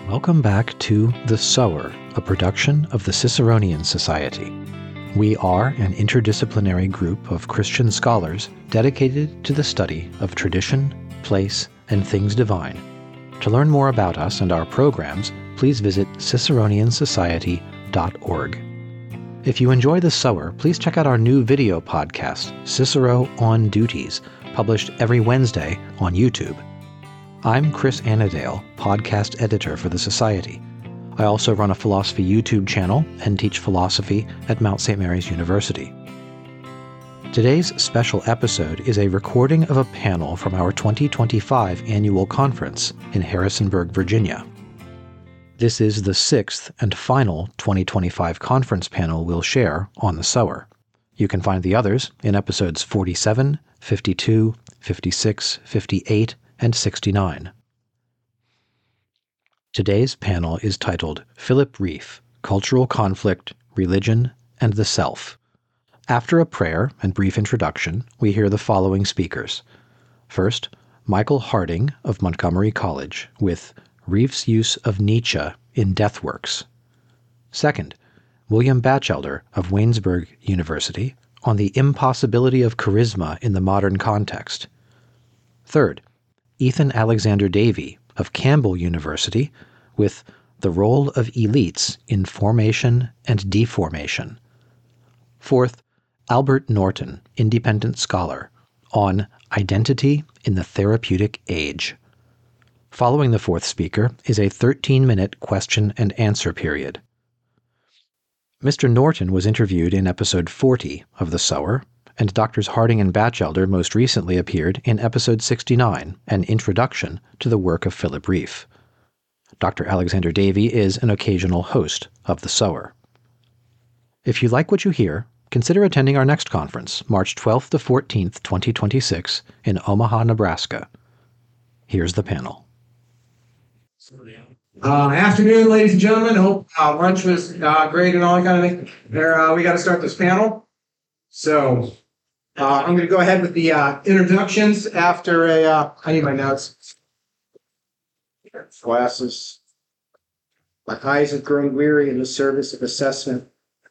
Welcome back to The Sower, a production of the Ciceronian Society. We are an interdisciplinary group of Christian scholars dedicated to the study of tradition, place, and things divine. To learn more about us and our programs, please visit ciceroniansociety.org. If you enjoy The Sower, please check out our new video podcast, Cicero on Duties, published every Wednesday on YouTube. I'm Chris Annadale, podcast editor for the Society. I also run a philosophy YouTube channel and teach philosophy at Mount St. Mary's University. Today's special episode is a recording of a panel from our 2025 annual conference in Harrisonburg, Virginia. This is the sixth and final 2025 conference panel we'll share on The Sower. You can find the others in episodes 47, 52, 56, 58, and 69. Today's panel is titled Philip Rieff, Cultural Conflict, Religion, and the Self. After a prayer and brief introduction, we hear the following speakers. First, Michael Harding of Montgomery College with Rieff's use of Nietzsche in Deathworks. Second, William Batchelder of Waynesburg University on the impossibility of charisma in the modern context. Third, Ethan Alexander Davey of Campbell University with the role of elites in formation and deformation. Fourth, Albert Norton, independent scholar, on identity in the therapeutic age. Following the fourth speaker is a 13-minute question and answer period. Mr. Norton was interviewed in episode 40 of The Sower, and Drs. Harding and Batchelder most recently appeared in episode 69, an introduction to the work of Philip Rieff. Dr. Alexander Davey is an occasional host of The Sower. If you like what you hear, consider attending our next conference, March 12th to 14th, 2026, in Omaha, Nebraska. Here's the panel. Afternoon, ladies and gentlemen. Hope lunch was great and all that kind of thing. We got to start this panel. So I'm going to go ahead with the introductions after I need my notes. Glasses. My eyes have grown weary in the service of assessment.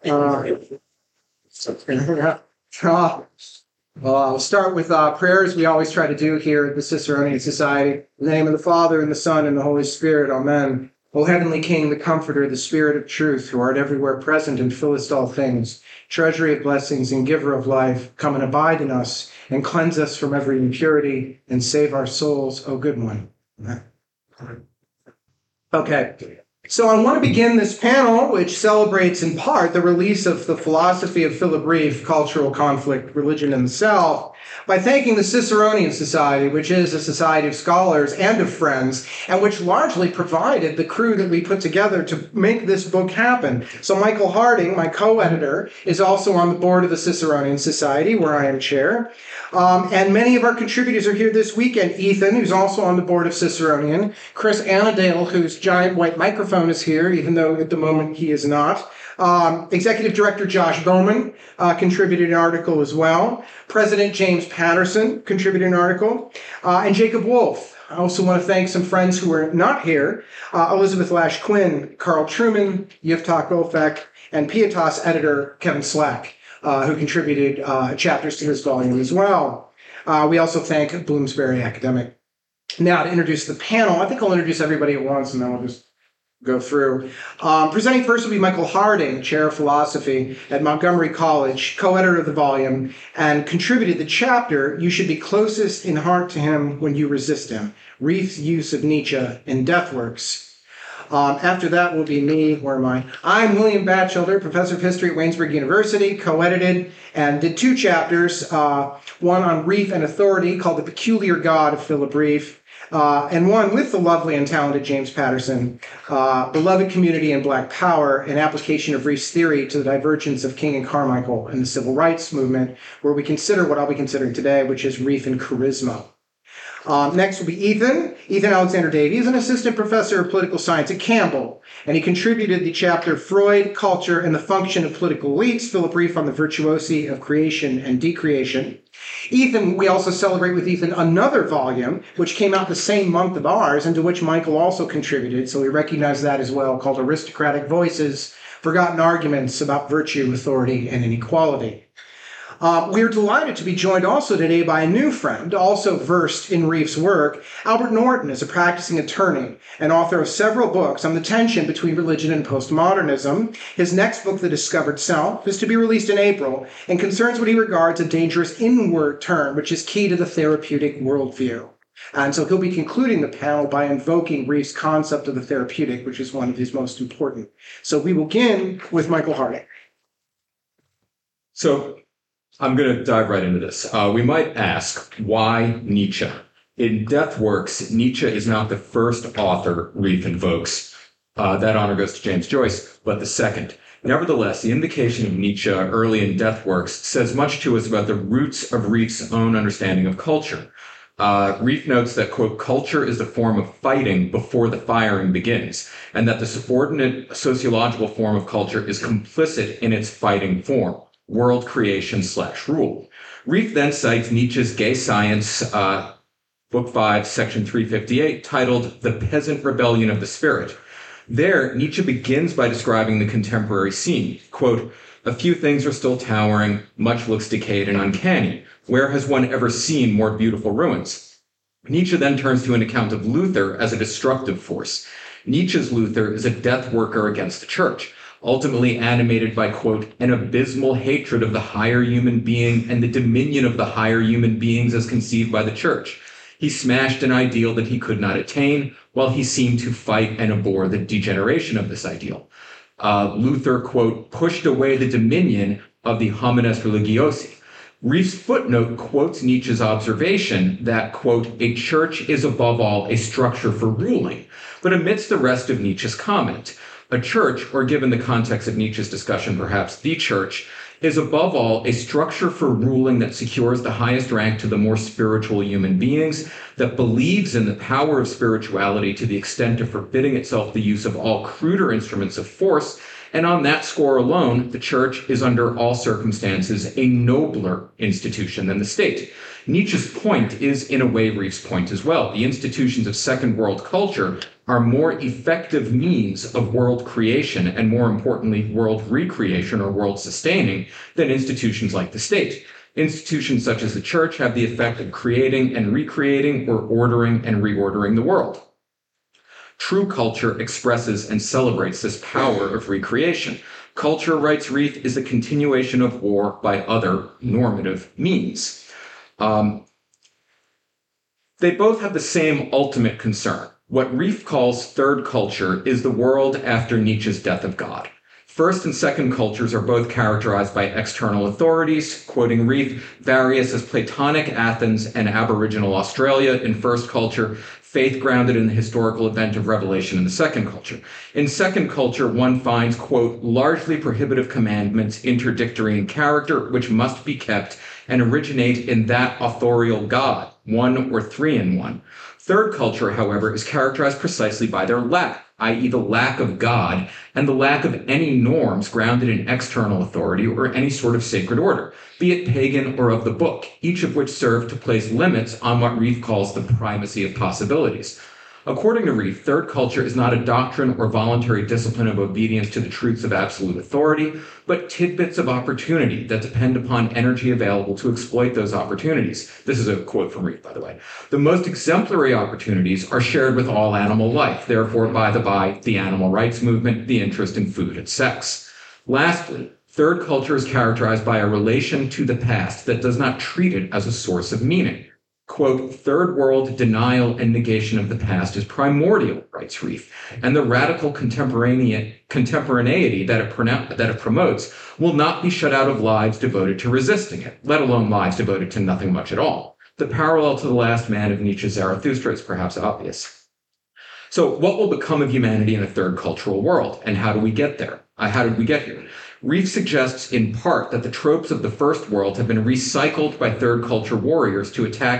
I'll start with prayers we always try to do here at the Ciceronian Society. In the name of the Father, and the Son, and the Holy Spirit. Amen. O Heavenly King, the Comforter, the Spirit of truth, who art everywhere present and fillest all things, treasury of blessings and giver of life, come and abide in us, and cleanse us from every impurity, and save our souls, O good one. Amen. Okay. So I want to begin this panel, which celebrates in part the release of the philosophy of Philip Rieff, Cultural Conflict, Religion, and the Self, by thanking the Ciceronian Society, which is a society of scholars and of friends, and which largely provided the crew that we put together to make this book happen. So Michael Harding, my co-editor, is also on the board of the Ciceronian Society, where I am chair. And many of our contributors are here this weekend. Ethan, who's also on the board of Ciceronian. Chris Annadale, whose giant white microphone is here, even though at the moment he is not. Executive Director Josh Bowman contributed an article as well. President James Patterson contributed an article. And Jacob Wolf. I also want to thank some friends who are not here. Elizabeth Lash Quinn, Carl Truman, Yiftach Ofek, and Pietas editor Kevin Slack, who contributed chapters to this volume as well. We also thank Bloomsbury Academic. Now, to introduce the panel, I think I'll introduce everybody at once, and then I'll just go through. Presenting first will be Michael Harding, Chair of Philosophy at Montgomery College, co-editor of the volume, and contributed the chapter, You Should Be Closest in Heart to Him When You Resist Him, Rieff's use of Nietzsche in Deathworks. After that will be me. Where am I? I'm William Batchelder, Professor of History at Waynesburg University, co-edited and did two chapters, one on Rieff and authority called The Peculiar God of Philip Rieff, and one with the lovely and talented James Patterson, Beloved Community and Black Power, an application of Rieff's theory to the divergence of King and Carmichael in the civil rights movement, where we consider what I'll be considering today, which is Rieff and charisma. Next will be Ethan Alexander Davey. He's an assistant professor of political science at Campbell, and he contributed the chapter Freud, Culture, and the Function of Political Elites, Philip Rieff on the Virtuosi of Creation and Decreation. Ethan, we also celebrate with Ethan another volume, which came out the same month of ours, and to which Michael also contributed, so we recognize that as well, called Aristocratic Voices, Forgotten Arguments about Virtue, Authority, and Inequality. We're delighted to be joined also today by a new friend, also versed in Rieff's work. Albert Norton is a practicing attorney and author of several books on the tension between religion and postmodernism. His next book, The Discovered Self, is to be released in April and concerns what he regards a dangerous inward turn, which is key to the therapeutic worldview. And so he'll be concluding the panel by invoking Rieff's concept of the therapeutic, which is one of his most important. So we will begin with Michael Harding. So I'm going to dive right into this. We might ask, why Nietzsche? In Death Works, Nietzsche is not the first author Rieff invokes. That honor goes to James Joyce, but the second. Nevertheless, the invocation of Nietzsche early in Death Works says much to us about the roots of Rieff's own understanding of culture. Rieff notes that, quote, culture is the form of fighting before the firing begins, and that the subordinate sociological form of culture is complicit in its fighting form. World creation / rule. Rieff then cites Nietzsche's Gay Science, Book 5, Section 358, titled The Peasant Rebellion of the Spirit. There, Nietzsche begins by describing the contemporary scene. Quote, a few things are still towering, much looks decayed and uncanny. Where has one ever seen more beautiful ruins? Nietzsche then turns to an account of Luther as a destructive force. Nietzsche's Luther is a death worker against the church, ultimately animated by, quote, an abysmal hatred of the higher human being and the dominion of the higher human beings as conceived by the church. He smashed an ideal that he could not attain, while he seemed to fight and abhor the degeneration of this ideal. Luther, quote, pushed away the dominion of the homines religiosi. Rieff's footnote quotes Nietzsche's observation that, quote, a church is above all a structure for ruling, but omits the rest of Nietzsche's comment. A church, or given the context of Nietzsche's discussion, perhaps the church, is above all a structure for ruling that secures the highest rank to the more spiritual human beings, that believes in the power of spirituality to the extent of forbidding itself the use of all cruder instruments of force, and on that score alone, the church is under all circumstances a nobler institution than the state. Nietzsche's point is, in a way, Rieff's point as well. The institutions of second world culture are more effective means of world creation and, more importantly, world recreation or world sustaining than institutions like the state. Institutions such as the church have the effect of creating and recreating or ordering and reordering the world. True culture expresses and celebrates this power of recreation. Culture, writes Rieff, is a continuation of war by other normative means. They both have the same ultimate concern. What Rieff calls third culture is the world after Nietzsche's death of God. First and second cultures are both characterized by external authorities, quoting Rieff, various as Platonic Athens and Aboriginal Australia in first culture, faith grounded in the historical event of revelation in the second culture. In second culture, one finds, quote, largely prohibitive commandments, interdictory in character, which must be kept and originate in that authorial God, one or three in one. Third culture, however, is characterized precisely by their lack, i.e. the lack of God and the lack of any norms grounded in external authority or any sort of sacred order, be it pagan or of the book, each of which serve to place limits on what Rieff calls the primacy of possibilities. According to Rieff, third culture is not a doctrine or voluntary discipline of obedience to the truths of absolute authority, but tidbits of opportunity that depend upon energy available to exploit those opportunities. This is a quote from Rieff, by the way. The most exemplary opportunities are shared with all animal life, therefore, by the animal rights movement, the interest in food and sex. Lastly, third culture is characterized by a relation to the past that does not treat it as a source of meaning. Quote, third world denial and negation of the past is primordial, writes Rieff, and the radical contemporaneity that it promotes will not be shut out of lives devoted to resisting it, let alone lives devoted to nothing much at all. The parallel to the last man of Nietzsche's Zarathustra is perhaps obvious. So what will become of humanity in a third cultural world, and how do we get there? How did we get here? Rieff suggests in part that the tropes of the first world have been recycled by third culture warriors to attack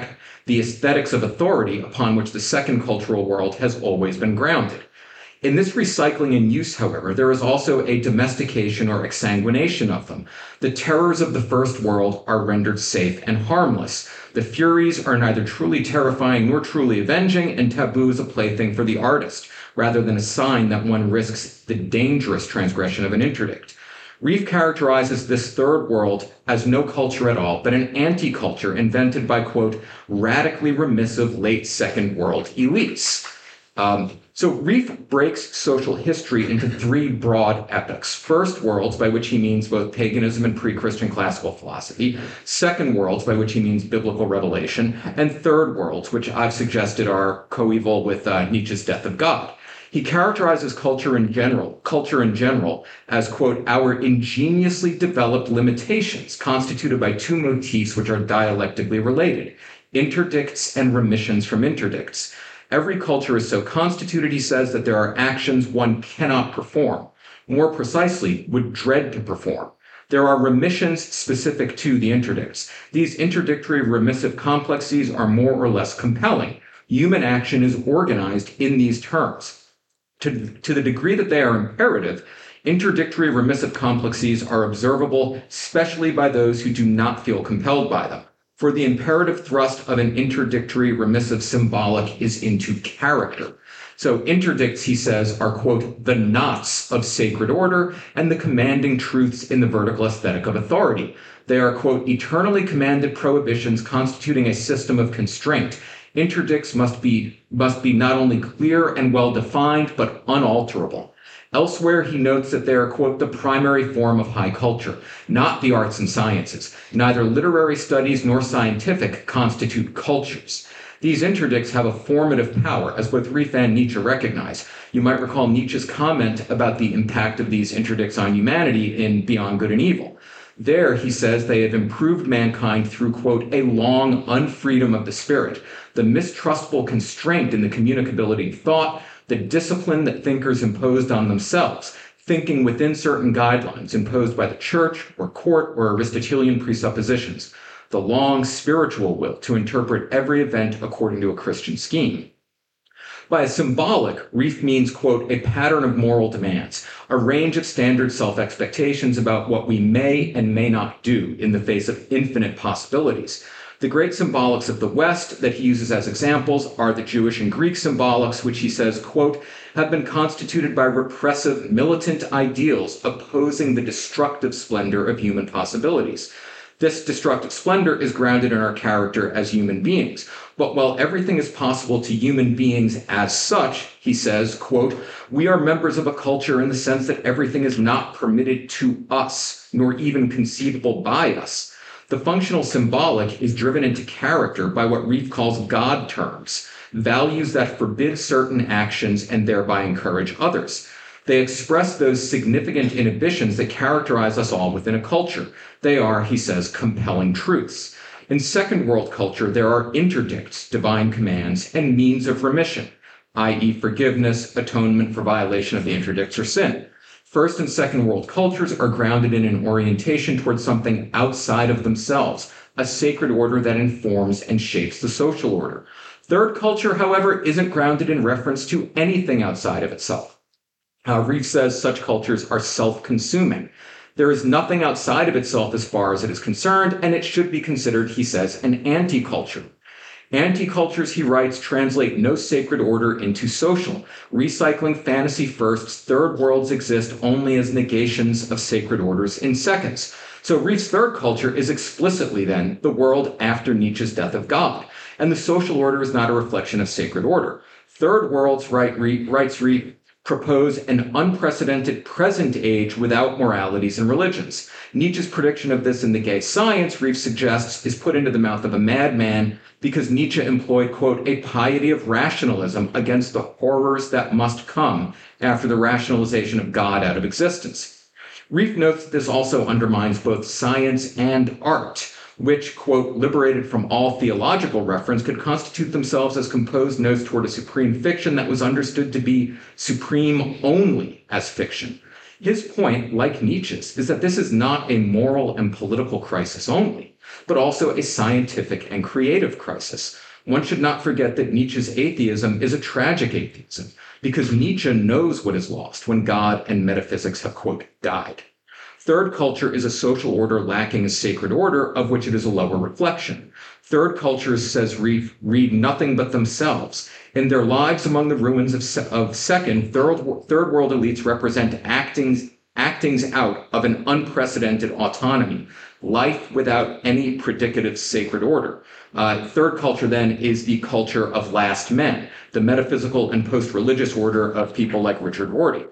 the aesthetics of authority upon which the second cultural world has always been grounded. In this recycling and use, however, there is also a domestication or exsanguination of them. The terrors of the first world are rendered safe and harmless. The furies are neither truly terrifying nor truly avenging, and taboo is a plaything for the artist, rather than a sign that one risks the dangerous transgression of an interdict. Rieff characterizes this third world as no culture at all, but an anti-culture invented by, quote, radically remissive late second world elites. So Rieff breaks social history into three broad epochs. First worlds, by which he means both paganism and pre-Christian classical philosophy. Second worlds, by which he means biblical revelation. And third worlds, which I've suggested are coeval with Nietzsche's Death of God. He characterizes culture in general as, quote, our ingeniously developed limitations constituted by two motifs which are dialectically related, interdicts and remissions from interdicts. Every culture is so constituted, he says, that there are actions one cannot perform, more precisely, would dread to perform. There are remissions specific to the interdicts. These interdictory remissive complexes are more or less compelling. Human action is organized in these terms. To the degree that they are imperative, interdictory remissive complexes are observable, especially by those who do not feel compelled by them. For the imperative thrust of an interdictory remissive symbolic is into character. So interdicts, he says, are, quote, the knots of sacred order and the commanding truths in the vertical aesthetic of authority. They are, quote, eternally commanded prohibitions constituting a system of constraint. Interdicts must be not only clear and well-defined, but unalterable. Elsewhere, he notes that they are, quote, the primary form of high culture, not the arts and sciences. Neither literary studies nor scientific constitute cultures. These interdicts have a formative power, as both Rieff and Nietzsche recognize. You might recall Nietzsche's comment about the impact of these interdicts on humanity in Beyond Good and Evil. There, he says, they have improved mankind through, quote, a long unfreedom of the spirit, the mistrustful constraint in the communicability of thought, the discipline that thinkers imposed on themselves, thinking within certain guidelines imposed by the church or court or Aristotelian presuppositions, the long spiritual will to interpret every event according to a Christian scheme. By a symbolic, Rieff means, quote, a pattern of moral demands, a range of standard self-expectations about what we may and may not do in the face of infinite possibilities. The great symbolics of the West that he uses as examples are the Jewish and Greek symbolics, which he says, quote, have been constituted by repressive, militant ideals opposing the destructive splendor of human possibilities. This destructive splendor is grounded in our character as human beings. But while everything is possible to human beings as such, he says, quote, we are members of a culture in the sense that everything is not permitted to us, nor even conceivable by us. The functional symbolic is driven into character by what Rieff calls God terms, values that forbid certain actions and thereby encourage others. They express those significant inhibitions that characterize us all within a culture. They are, he says, compelling truths. In second world culture, there are interdicts, divine commands, and means of remission, i.e. forgiveness, atonement for violation of the interdicts or sin. First and second world cultures are grounded in an orientation towards something outside of themselves, a sacred order that informs and shapes the social order. Third culture, however, isn't grounded in reference to anything outside of itself. Rieff says such cultures are self-consuming. There is nothing outside of itself as far as it is concerned, and it should be considered, he says, an anti-culture. Anti-cultures, he writes, translate no sacred order into social. Recycling fantasy firsts, third worlds exist only as negations of sacred orders in seconds. So Rieff's third culture is explicitly, then, the world after Nietzsche's Death of God. And the social order is not a reflection of sacred order. Third worlds, writes Rieff, propose an unprecedented present age without moralities and religions. Nietzsche's prediction of this in The Gay Science, Rieff suggests, is put into the mouth of a madman because Nietzsche employed, quote, a piety of rationalism against the horrors that must come after the rationalization of God out of existence. Rieff notes that this also undermines both science and art, which, quote, liberated from all theological reference, could constitute themselves as composed notes toward a supreme fiction that was understood to be supreme only as fiction. His point, like Nietzsche's, is that this is not a moral and political crisis only, but also a scientific and creative crisis. One should not forget that Nietzsche's atheism is a tragic atheism, because Nietzsche knows what is lost when God and metaphysics have, quote, died. Third culture is a social order lacking a sacred order, of which it is a lower reflection. Third cultures, says Rieff, read nothing but themselves. In their lives among the ruins of second, third world elites represent actings out of an unprecedented autonomy, life without any predicative sacred order. Third culture, then, is the culture of last men, the metaphysical and post-religious order of people like Richard Rorty.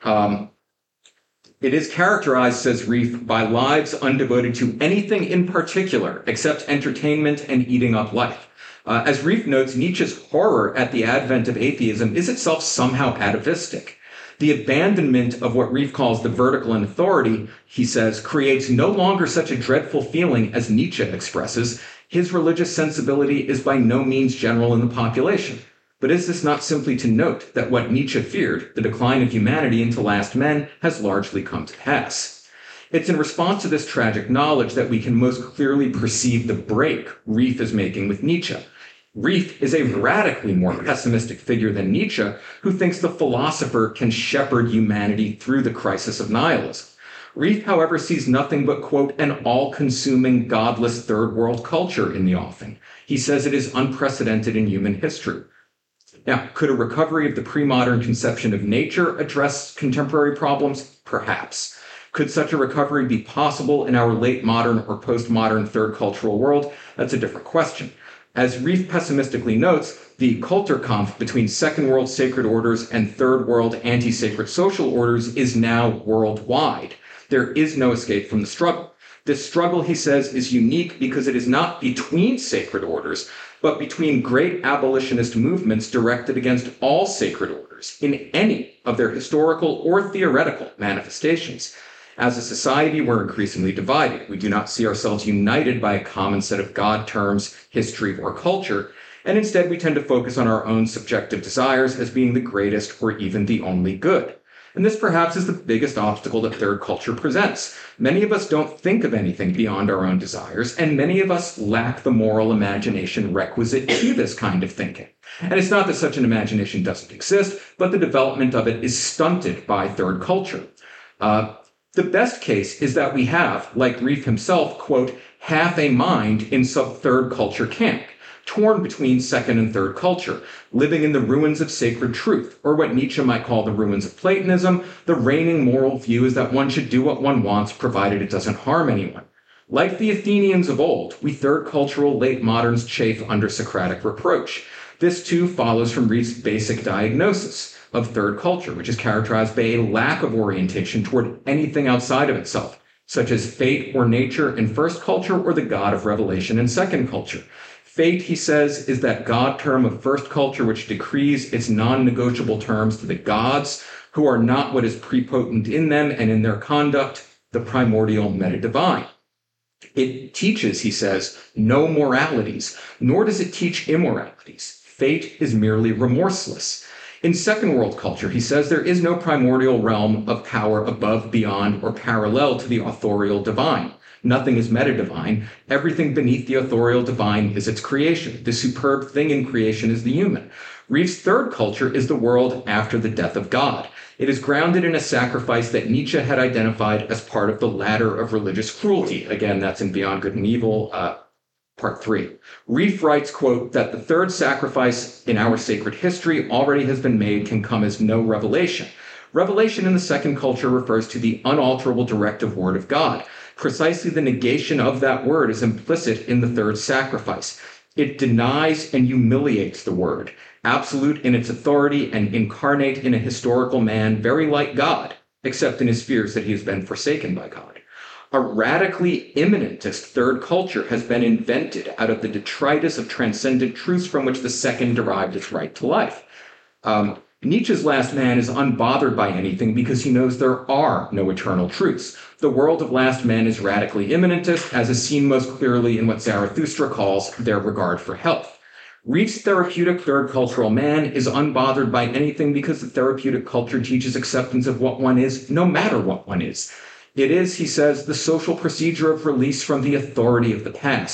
It is characterized, says Rieff, by lives undevoted to anything in particular except entertainment and eating up life. As Rieff notes, Nietzsche's horror at the advent of atheism is itself somehow atavistic. The abandonment of what Rieff calls the vertical in authority, he says, creates no longer such a dreadful feeling as Nietzsche expresses. His religious sensibility is by no means general in the population. But is this not simply to note that what Nietzsche feared, the decline of humanity into last men, has largely come to pass? It's in response to this tragic knowledge that we can most clearly perceive the break Rieff is making with Nietzsche. Rieff is a radically more pessimistic figure than Nietzsche, who thinks the philosopher can shepherd humanity through the crisis of nihilism. Rieff, however, sees nothing but, quote, an all-consuming, godless third world culture in the offing. He says it is unprecedented in human history. Now, could a recovery of the pre-modern conception of nature address contemporary problems? Perhaps. Could such a recovery be possible in our late modern or postmodern third cultural world? That's a different question. As Rieff pessimistically notes, the Kulturkampf between second world sacred orders and third world anti-sacred social orders is now worldwide. There is no escape from the struggle. This struggle, he says, is unique because it is not between sacred orders, but between great abolitionist movements directed against all sacred orders in any of their historical or theoretical manifestations. As a society, we're increasingly divided. We do not see ourselves united by a common set of God terms, history, or culture, and instead we tend to focus on our own subjective desires as being the greatest or even the only good. And this perhaps is the biggest obstacle that third culture presents. Many of us don't think of anything beyond our own desires, and many of us lack the moral imagination requisite to this kind of thinking. And it's not that such an imagination doesn't exist, but the development of it is stunted by third culture. The best case is that we have, like Rieff himself, quote, half a mind in third culture camp, torn between second and third culture, living in the ruins of sacred truth, or what Nietzsche might call the ruins of Platonism. The reigning moral view is that one should do what one wants, provided it doesn't harm anyone. Like the Athenians of old, we third cultural late moderns chafe under Socratic reproach. This too follows from Rieff's basic diagnosis of third culture, which is characterized by a lack of orientation toward anything outside of itself, such as fate or nature in first culture or the God of revelation in second culture. Fate, he says, is that God term of first culture which decrees its non-negotiable terms to the gods, who are not what is prepotent in them and in their conduct, the primordial meta-divine. It teaches, he says, no moralities, nor does it teach immoralities. Fate is merely remorseless. In second world culture, he says, there is no primordial realm of power above, beyond, or parallel to the authorial divine. Nothing is meta-divine. Everything beneath the authorial divine is its creation. The superb thing in creation is the human. Rieff's third culture is the world after the death of God. It is grounded in a sacrifice that Nietzsche had identified as part of the ladder of religious cruelty. Again, that's in Beyond Good and Evil, Part 3. Rieff writes, quote, that the third sacrifice in our sacred history already has been made can come as no revelation. Revelation in the second culture refers to the unalterable directive word of God. Precisely the negation of that word is implicit in the third sacrifice. It denies and humiliates the word, absolute in its authority and incarnate in a historical man very like God, except in his fears that he has been forsaken by God. A radically immanentist third culture has been invented out of the detritus of transcendent truths from which the second derived its right to life. Nietzsche's last man is unbothered by anything because he knows there are no eternal truths. The world of last men is radically immanentist, as is seen most clearly in what Zarathustra calls their regard for health. Rieff's therapeutic third cultural man is unbothered by anything because the therapeutic culture teaches acceptance of what one is, no matter what one is. It is, he says, the social procedure of release from the authority of the past.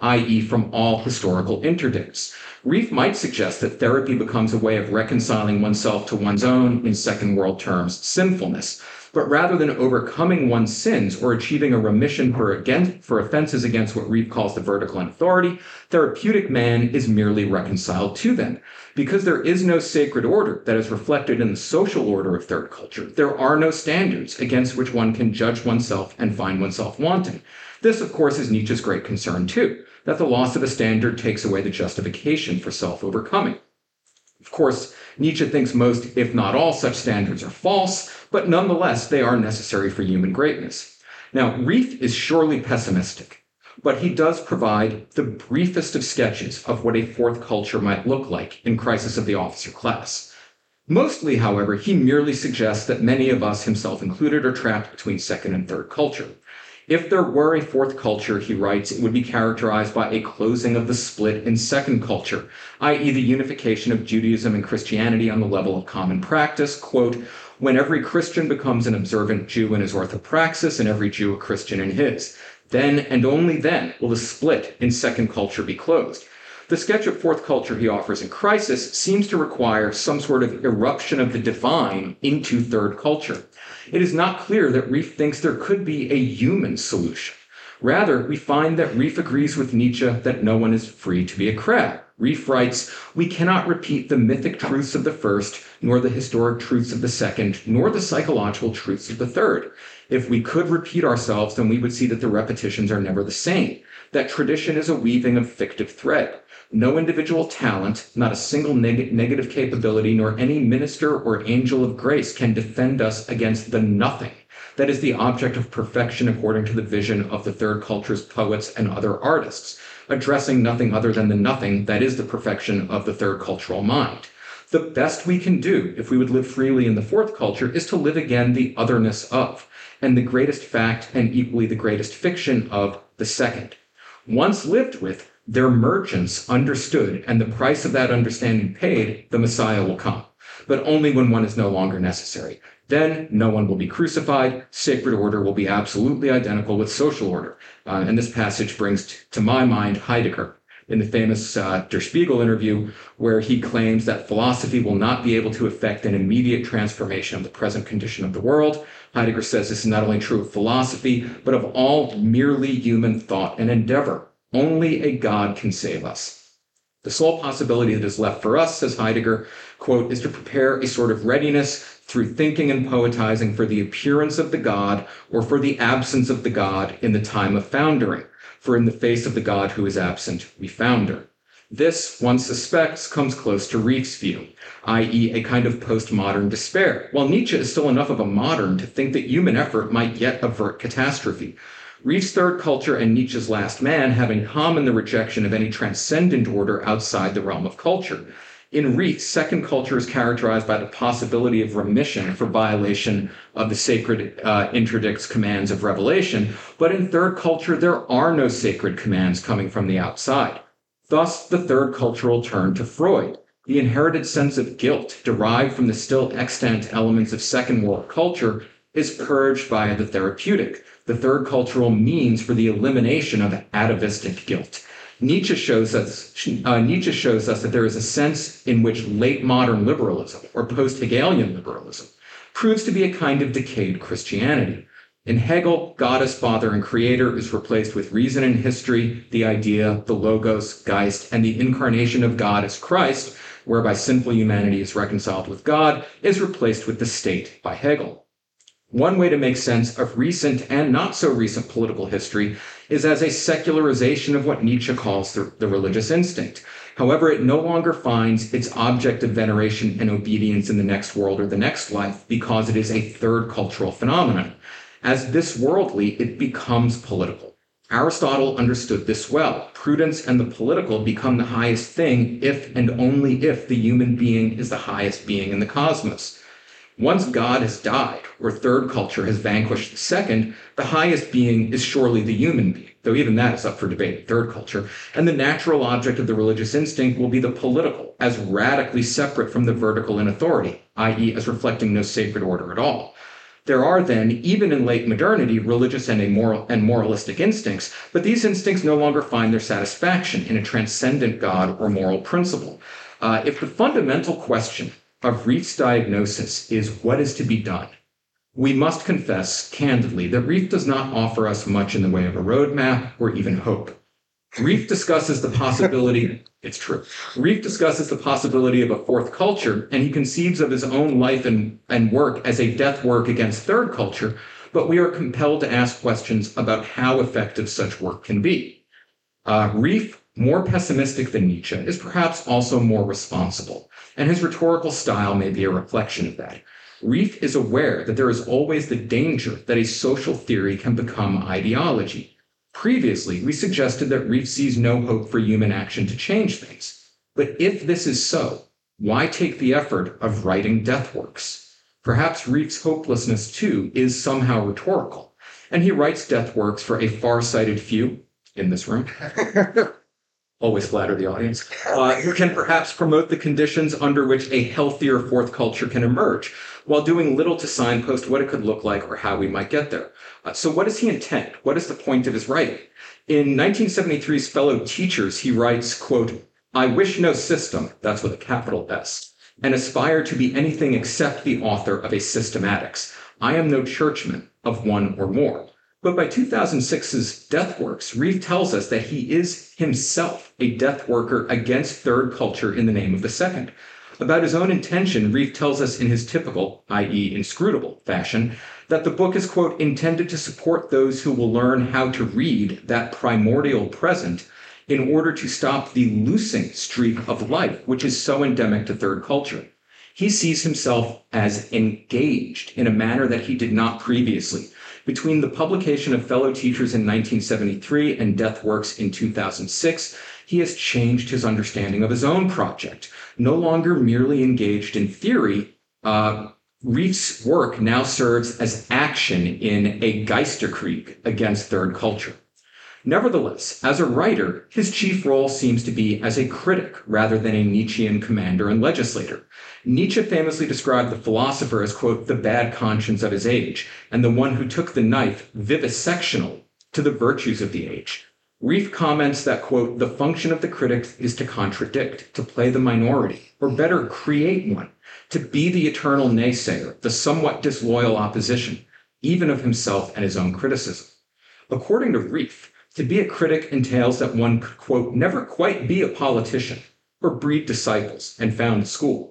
i.e. from all historical interdicts. Rieff might suggest that therapy becomes a way of reconciling oneself to one's own, in Second World terms, sinfulness. But rather than overcoming one's sins or achieving a remission for offenses against what Rieff calls the vertical authority, therapeutic man is merely reconciled to them. Because there is no sacred order that is reflected in the social order of third culture, there are no standards against which one can judge oneself and find oneself wanting. This, of course, is Nietzsche's great concern, too, that the loss of a standard takes away the justification for self-overcoming. Of course, Nietzsche thinks most, if not all, such standards are false, but nonetheless, they are necessary for human greatness. Now, Rieff is surely pessimistic, but he does provide the briefest of sketches of what a fourth culture might look like in Crisis of the Officer Class. Mostly, however, he merely suggests that many of us, himself included, are trapped between second and third culture. If there were a fourth culture, he writes, it would be characterized by a closing of the split in second culture, i.e. the unification of Judaism and Christianity on the level of common practice, quote, when every Christian becomes an observant Jew in his orthopraxis and every Jew a Christian in his. Then and only then will the split in second culture be closed. The sketch of fourth culture he offers in Crisis seems to require some sort of eruption of the divine into third culture. It is not clear that Rieff thinks there could be a human solution. Rather, we find that Rieff agrees with Nietzsche that no one is free to be a crab. Rieff writes, we cannot repeat the mythic truths of the first, nor the historic truths of the second, nor the psychological truths of the third. If we could repeat ourselves, then we would see that the repetitions are never the same, that tradition is a weaving of fictive thread. No individual talent, not a single negative capability, nor any minister or angel of grace can defend us against the nothing that is the object of perfection according to the vision of the third culture's poets and other artists, addressing nothing other than the nothing that is the perfection of the third cultural mind. The best we can do, if we would live freely in the fourth culture, is to live again the otherness of, and the greatest fact and equally the greatest fiction of the second. Once lived with, their merchants understood, and the price of that understanding paid, the Messiah will come, but only when one is no longer necessary. Then no one will be crucified, sacred order will be absolutely identical with social order. And this passage brings to my mind Heidegger in the famous Der Spiegel interview, where he claims that philosophy will not be able to effect an immediate transformation of the present condition of the world. Heidegger says this is not only true of philosophy, but of all merely human thought and endeavor. Only a God can save us. The sole possibility that is left for us, says Heidegger, quote, is to prepare a sort of readiness through thinking and poetizing for the appearance of the God or for the absence of the God in the time of foundering. For in the face of the God who is absent, we founder. This, one suspects, comes close to Rieff's view, i.e. a kind of postmodern despair, while Nietzsche is still enough of a modern to think that human effort might yet avert catastrophe. Rieff's third culture and Nietzsche's last man have in common the rejection of any transcendent order outside the realm of culture. In Rieff, second culture is characterized by the possibility of remission for violation of the sacred interdicts commands of revelation, but in third culture there are no sacred commands coming from the outside. Thus, the third cultural turn to Freud. The inherited sense of guilt derived from the still extant elements of second world culture is purged via the therapeutic, the third cultural means for the elimination of atavistic guilt. Nietzsche shows us that there is a sense in which late modern liberalism, or post-Hegelian liberalism, proves to be a kind of decayed Christianity. In Hegel, God as Father and Creator is replaced with reason and history, the idea, the logos, Geist, and the incarnation of God as Christ, whereby sinful humanity is reconciled with God, is replaced with the state by Hegel. One way to make sense of recent and not so recent political history is as a secularization of what Nietzsche calls the religious instinct. However, it no longer finds its object of veneration and obedience in the next world or the next life because it is a third cultural phenomenon. As this worldly, it becomes political. Aristotle understood this well. Prudence and the political become the highest thing if and only if the human being is the highest being in the cosmos. Once God has died, or third culture has vanquished the second, the highest being is surely the human being, though even that is up for debate in third culture, and the natural object of the religious instinct will be the political, as radically separate from the vertical in authority, i.e. as reflecting no sacred order at all. There are then, even in late modernity, religious and moralistic instincts, but these instincts no longer find their satisfaction in a transcendent God or moral principle. If the fundamental question of Rief's diagnosis is what is to be done, we must confess candidly that Rieff does not offer us much in the way of a roadmap or even hope. Rieff discusses the possibility, it's true, Rieff discusses the possibility of a fourth culture, and he conceives of his own life and work as a death work against third culture, but we are compelled to ask questions about how effective such work can be. Rieff, more pessimistic than Nietzsche, is perhaps also more responsible, and his rhetorical style may be a reflection of that. Rieff is aware that there is always the danger that a social theory can become ideology. Previously, we suggested that Rieff sees no hope for human action to change things. But if this is so, why take the effort of writing death works? Perhaps Rieff's hopelessness, too, is somehow rhetorical, and he writes death works for a far-sighted few in this room. Always flatter the audience, who can perhaps promote the conditions under which a healthier fourth culture can emerge, while doing little to signpost what it could look like or how we might get there. So what does he intend? What is the point of his writing? In 1973's Fellow Teachers, he writes, quote, "I wish no system," that's with a capital S, "and aspire to be anything except the author of a systematics. I am no churchman of one or more." But by 2006's Death Works, Rieff tells us that he is himself a death worker against third culture in the name of the second. About his own intention, Rieff tells us in his typical, i.e. inscrutable, fashion, that the book is, quote, "intended to support those who will learn how to read that primordial present in order to stop the loosing streak of life, which is so endemic to third culture." He sees himself as engaged in a manner that he did not previously. Between the publication of Fellow Teachers in 1973 and Death Works in 2006, he has changed his understanding of his own project. No longer merely engaged in theory, Rieff's work now serves as action in a Geisterkrieg against third culture. Nevertheless, as a writer, his chief role seems to be as a critic rather than a Nietzschean commander and legislator. Nietzsche famously described the philosopher as, quote, "the bad conscience of his age, and the one who took the knife vivisectional to the virtues of the age." Rieff comments that, quote, "the function of the critic is to contradict, to play the minority, or better, create one, to be the eternal naysayer, the somewhat disloyal opposition, even of himself and his own criticism." According to Rieff, to be a critic entails that one could, quote, "never quite be a politician, or breed disciples and found a school."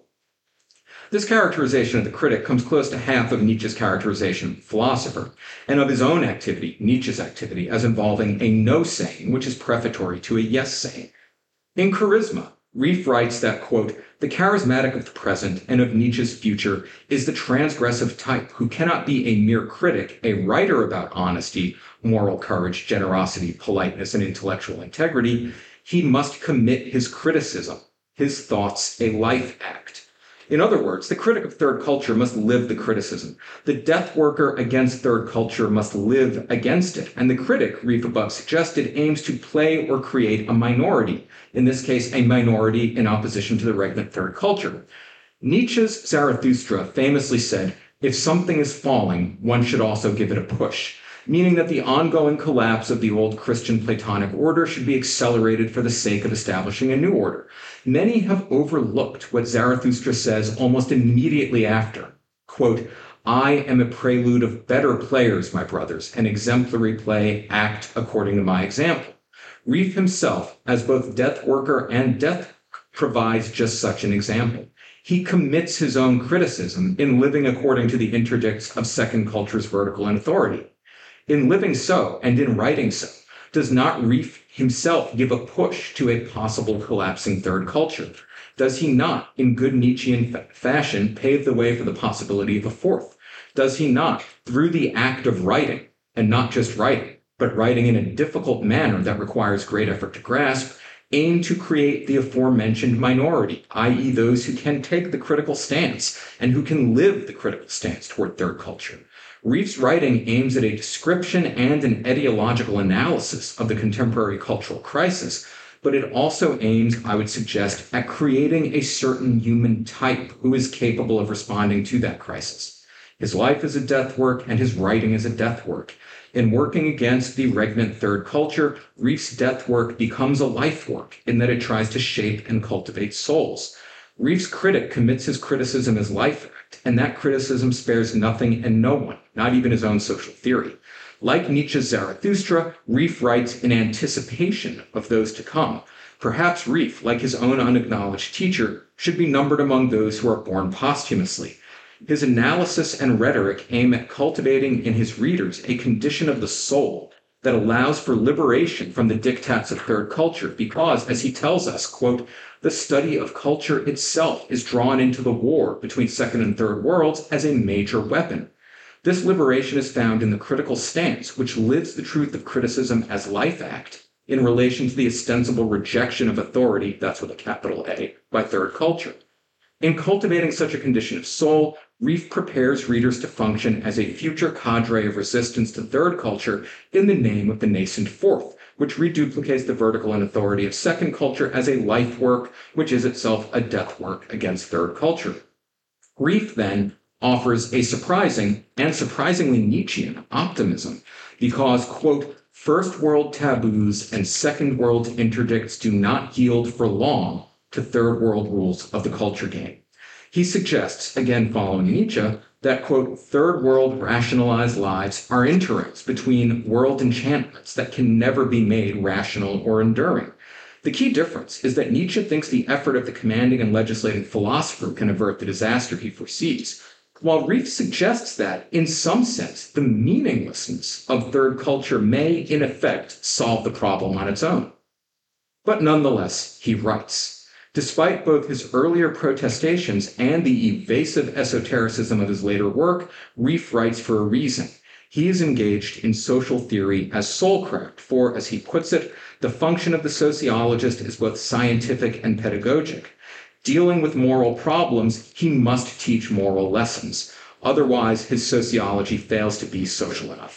This characterization of the critic comes close to half of Nietzsche's characterization of the philosopher, and of his own activity, Nietzsche's activity, as involving a no-saying, which is prefatory to a yes-saying. In Charisma, Rieff writes that, quote, "the charismatic of the present and of Nietzsche's future is the transgressive type who cannot be a mere critic, a writer about honesty, moral courage, generosity, politeness, and intellectual integrity. He must commit his criticism, his thoughts a life act." In other words, the critic of third culture must live the criticism. The death worker against third culture must live against it. And the critic, Rieff above suggested, aims to play or create a minority, in this case, a minority in opposition to the regnant third culture. Nietzsche's Zarathustra famously said, "If something is falling, one should also give it a push," meaning that the ongoing collapse of the old Christian Platonic order should be accelerated for the sake of establishing a new order. Many have overlooked what Zarathustra says almost immediately after, quote, "I am a prelude of better players, my brothers, an exemplary play, act according to my example." Rieff himself, as both death worker and death, provides just such an example. He commits his own criticism in living according to the interdicts of second culture's vertical and authority. In living so, and in writing so, does not Rieff himself give a push to a possible collapsing third culture? Does he not, in good Nietzschean fashion, pave the way for the possibility of a fourth? Does he not, through the act of writing, and not just writing, but writing in a difficult manner that requires great effort to grasp, aim to create the aforementioned minority, i.e. those who can take the critical stance and who can live the critical stance toward third culture? Rieff's writing aims at a description and an etiological analysis of the contemporary cultural crisis, but it also aims, I would suggest, at creating a certain human type who is capable of responding to that crisis. His life is a death work, and his writing is a death work. In working against the regnant third culture, Rief's death work becomes a life work in that it tries to shape and cultivate souls. Rief's critic commits his criticism as life act, and that criticism spares nothing and no one, not even his own social theory. Like Nietzsche's Zarathustra, Rief writes in anticipation of those to come. Perhaps Rief, like his own unacknowledged teacher, should be numbered among those who are born posthumously. His analysis and rhetoric aim at cultivating in his readers a condition of the soul that allows for liberation from the diktats of third culture because, as he tells us, quote, the study of culture itself is drawn into the war between second and third worlds as a major weapon. This liberation is found in the critical stance, which lives the truth of criticism as life act in relation to the ostensible rejection of authority, that's with a capital A, by third culture. In cultivating such a condition of soul, Rief prepares readers to function as a future cadre of resistance to third culture in the name of the nascent fourth, which reduplicates the vertical and authority of second culture as a life work, which is itself a death work against third culture. Rief then offers a surprising and surprisingly Nietzschean optimism because, quote, first world taboos and second world interdicts do not yield for long to third world rules of the culture game. He suggests, again following Nietzsche, that, quote, third world rationalized lives are interims between world enchantments that can never be made rational or enduring. The key difference is that Nietzsche thinks the effort of the commanding and legislating philosopher can avert the disaster he foresees, while Rief suggests that, in some sense, the meaninglessness of third culture may, in effect, solve the problem on its own. But nonetheless, he writes, despite both his earlier protestations and the evasive esotericism of his later work, Rief writes for a reason. He is engaged in social theory as soulcraft, for, as he puts it, the function of the sociologist is both scientific and pedagogic. Dealing with moral problems, he must teach moral lessons. Otherwise, his sociology fails to be social enough.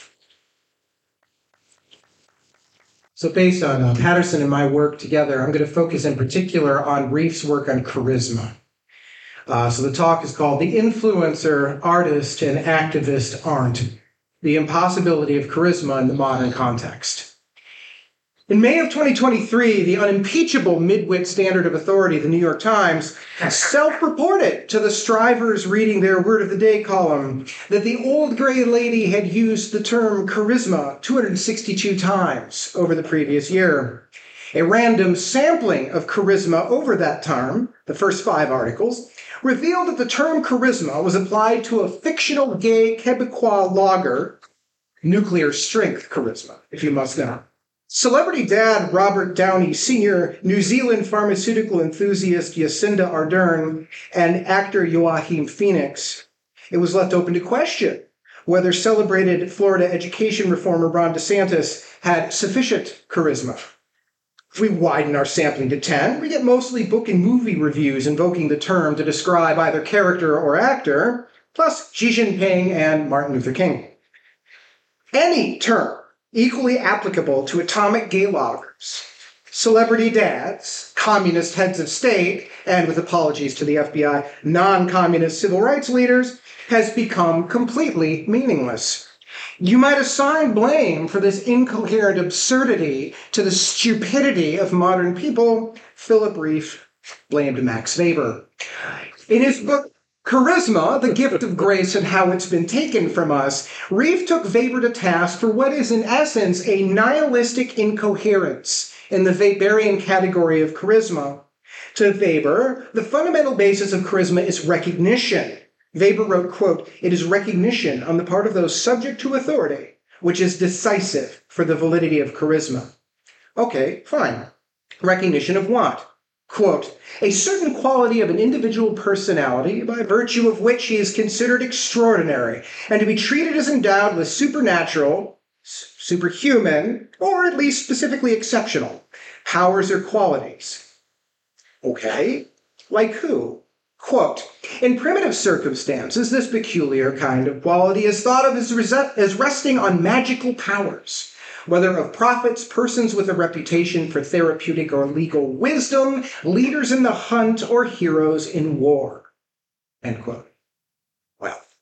So based on Patterson and my work together, I'm going to focus in particular on Rief's work on charisma. So the talk is called The Influencer, Artist, and Activist Aren't: The Impossibility of Charisma in the Modern Context. In May of 2023, the unimpeachable midwit standard of authority, the New York Times, self-reported to the strivers reading their Word of the Day column that the old gray lady had used the term charisma 262 times over the previous year. A random sampling of charisma over that term, the first 5 articles, revealed that the term charisma was applied to a fictional gay Quebecois logger, nuclear strength charisma, if you must know. Celebrity dad Robert Downey Sr., New Zealand pharmaceutical enthusiast Jacinda Ardern, and actor Joaquin Phoenix. It was left open to question whether celebrated Florida education reformer Ron DeSantis had sufficient charisma. If we widen our sampling to 10, we get mostly book and movie reviews invoking the term to describe either character or actor, plus Xi Jinping and Martin Luther King. Any term equally applicable to atomic gay loggers, celebrity dads, communist heads of state, and with apologies to the FBI, non-communist civil rights leaders, has become completely meaningless. You might assign blame for this incoherent absurdity to the stupidity of modern people. Philip Rief blamed Max Weber. In his book, Charisma, the Gift of Grace and How It's Been Taken from Us, Rief took Weber to task for what is in essence a nihilistic incoherence in the Weberian category of charisma. To Weber, the fundamental basis of charisma is recognition. Weber wrote, quote, "It is recognition on the part of those subject to authority, which is decisive for the validity of charisma." Okay, fine. Recognition of what? Quote, "A certain quality of an individual personality by virtue of which he is considered extraordinary and to be treated as endowed with supernatural, superhuman, or at least specifically exceptional powers or qualities." Okay, like who? Quote, "In primitive circumstances, this peculiar kind of quality is thought of as resting on magical powers, whether of prophets, persons with a reputation for therapeutic or legal wisdom, leaders in the hunt, or heroes in war." End quote. Well,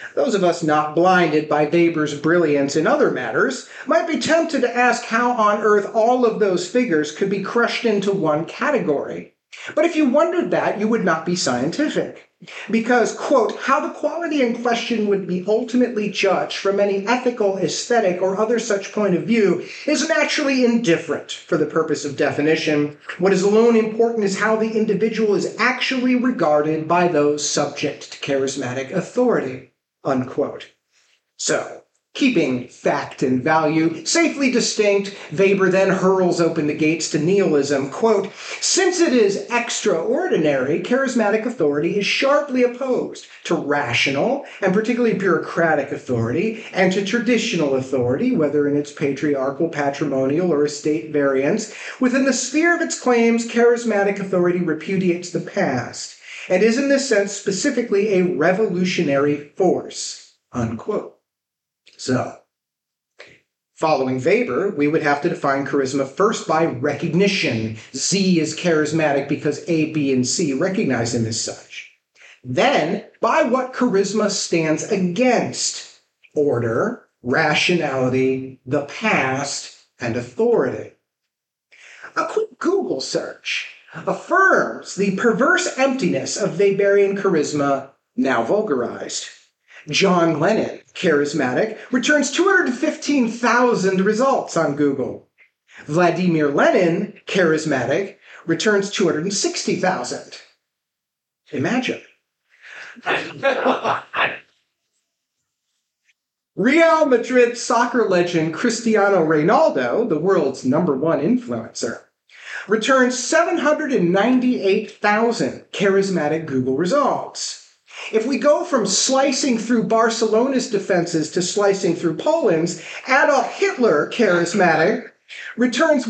Those of us not blinded by Weber's brilliance in other matters might be tempted to ask how on earth all of those figures could be crushed into one category. But if you wondered that, you would not be scientific. Because, quote, how the quality in question would be ultimately judged from any ethical, aesthetic, or other such point of view is naturally indifferent for the purpose of definition. What is alone important is how the individual is actually regarded by those subject to charismatic authority, unquote. So, keeping fact and value safely distinct, Weber then hurls open the gates to nihilism. Quote, since it is extraordinary, charismatic authority is sharply opposed to rational and particularly bureaucratic authority and to traditional authority, whether in its patriarchal, patrimonial, or estate variants. Within the sphere of its claims, charismatic authority repudiates the past and is in this sense specifically a revolutionary force, unquote. So, following Weber, we would have to define charisma first by recognition. Z is charismatic because A, B, and C recognize him as such. Then, by what charisma stands against: order, rationality, the past, and authority. A quick Google search affirms the perverse emptiness of Weberian charisma, now vulgarized. John Lennon, charismatic, returns 215,000 results on Google. Vladimir Lenin, charismatic, returns 260,000. Imagine. Real Madrid soccer legend Cristiano Ronaldo, the world's #1 influencer, returns 798,000 charismatic Google results. If we go from slicing through Barcelona's defenses to slicing through Poland's, Adolf Hitler, charismatic, returns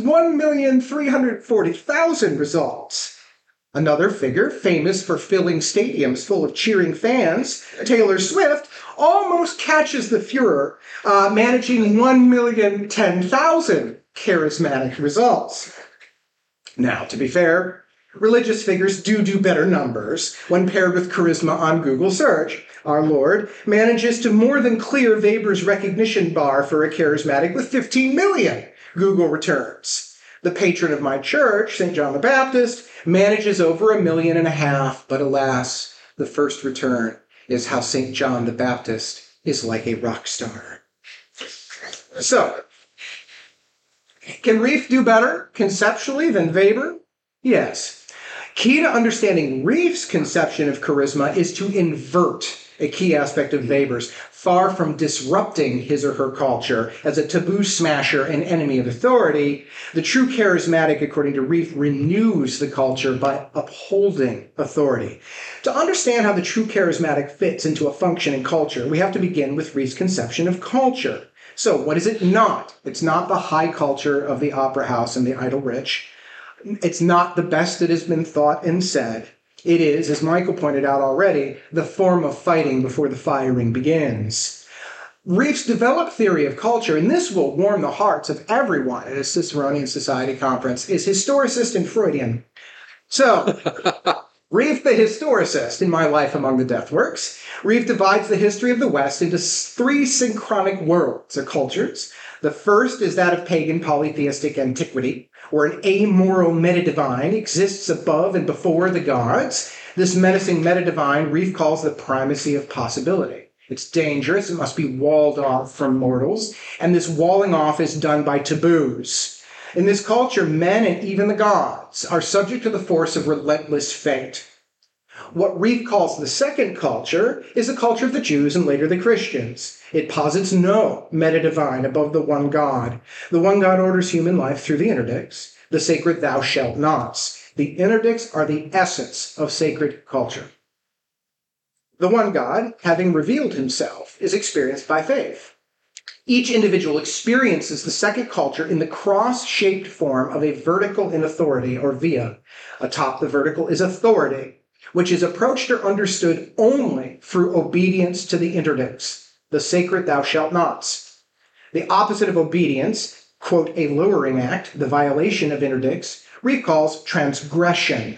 1,340,000 results. Another figure, famous for filling stadiums full of cheering fans, Taylor Swift, almost catches the Fuhrer, managing 1,010,000 charismatic results. Now, to be fair, religious figures do better numbers when paired with charisma on Google search. Our Lord manages to more than clear Weber's recognition bar for a charismatic with 15 million Google returns. The patron of my church, St. John the Baptist, manages over 1.5 million, but alas, the first return is how St. John the Baptist is like a rock star. So, can Rieff do better conceptually than Weber? Yes. Key to understanding Rieff's conception of charisma is to invert a key aspect of Weber's, far from disrupting his or her culture as a taboo smasher and enemy of authority. The true charismatic, according to Rieff, renews the culture by upholding authority. To understand how the true charismatic fits into a functioning culture, we have to begin with Rieff's conception of culture. So, what is it not? It's not the high culture of the opera house and the idle rich. It's not the best that has been thought and said. It is, as Michael pointed out already, the form of fighting before the firing begins. Rieff's developed theory of culture, and this will warm the hearts of everyone at a Ciceronian Society conference, is historicist and Freudian. So, Rieff the historicist in My Life Among the Deathworks, Rieff divides the history of the West into 3 synchronic worlds or cultures. The first is that of pagan polytheistic antiquity, where an amoral metadivine exists above and before the gods. This menacing metadivine Rieff calls the primacy of possibility. It's dangerous, it must be walled off from mortals, and this walling off is done by taboos. In this culture, men and even the gods are subject to the force of relentless fate. What Rieff calls the second culture is the culture of the Jews and later the Christians. It posits no metadivine above the one God. The one God orders human life through the interdicts, the sacred thou shalt nots. The interdicts are the essence of sacred culture. The one God, having revealed himself, is experienced by faith. Each individual experiences the second culture in the cross-shaped form of a vertical in authority, or via. Atop the vertical is authority, which is approached or understood only through obedience to the interdicts, the sacred thou shalt nots. The opposite of obedience, quote, a lowering act, the violation of interdicts, Rieff calls transgression.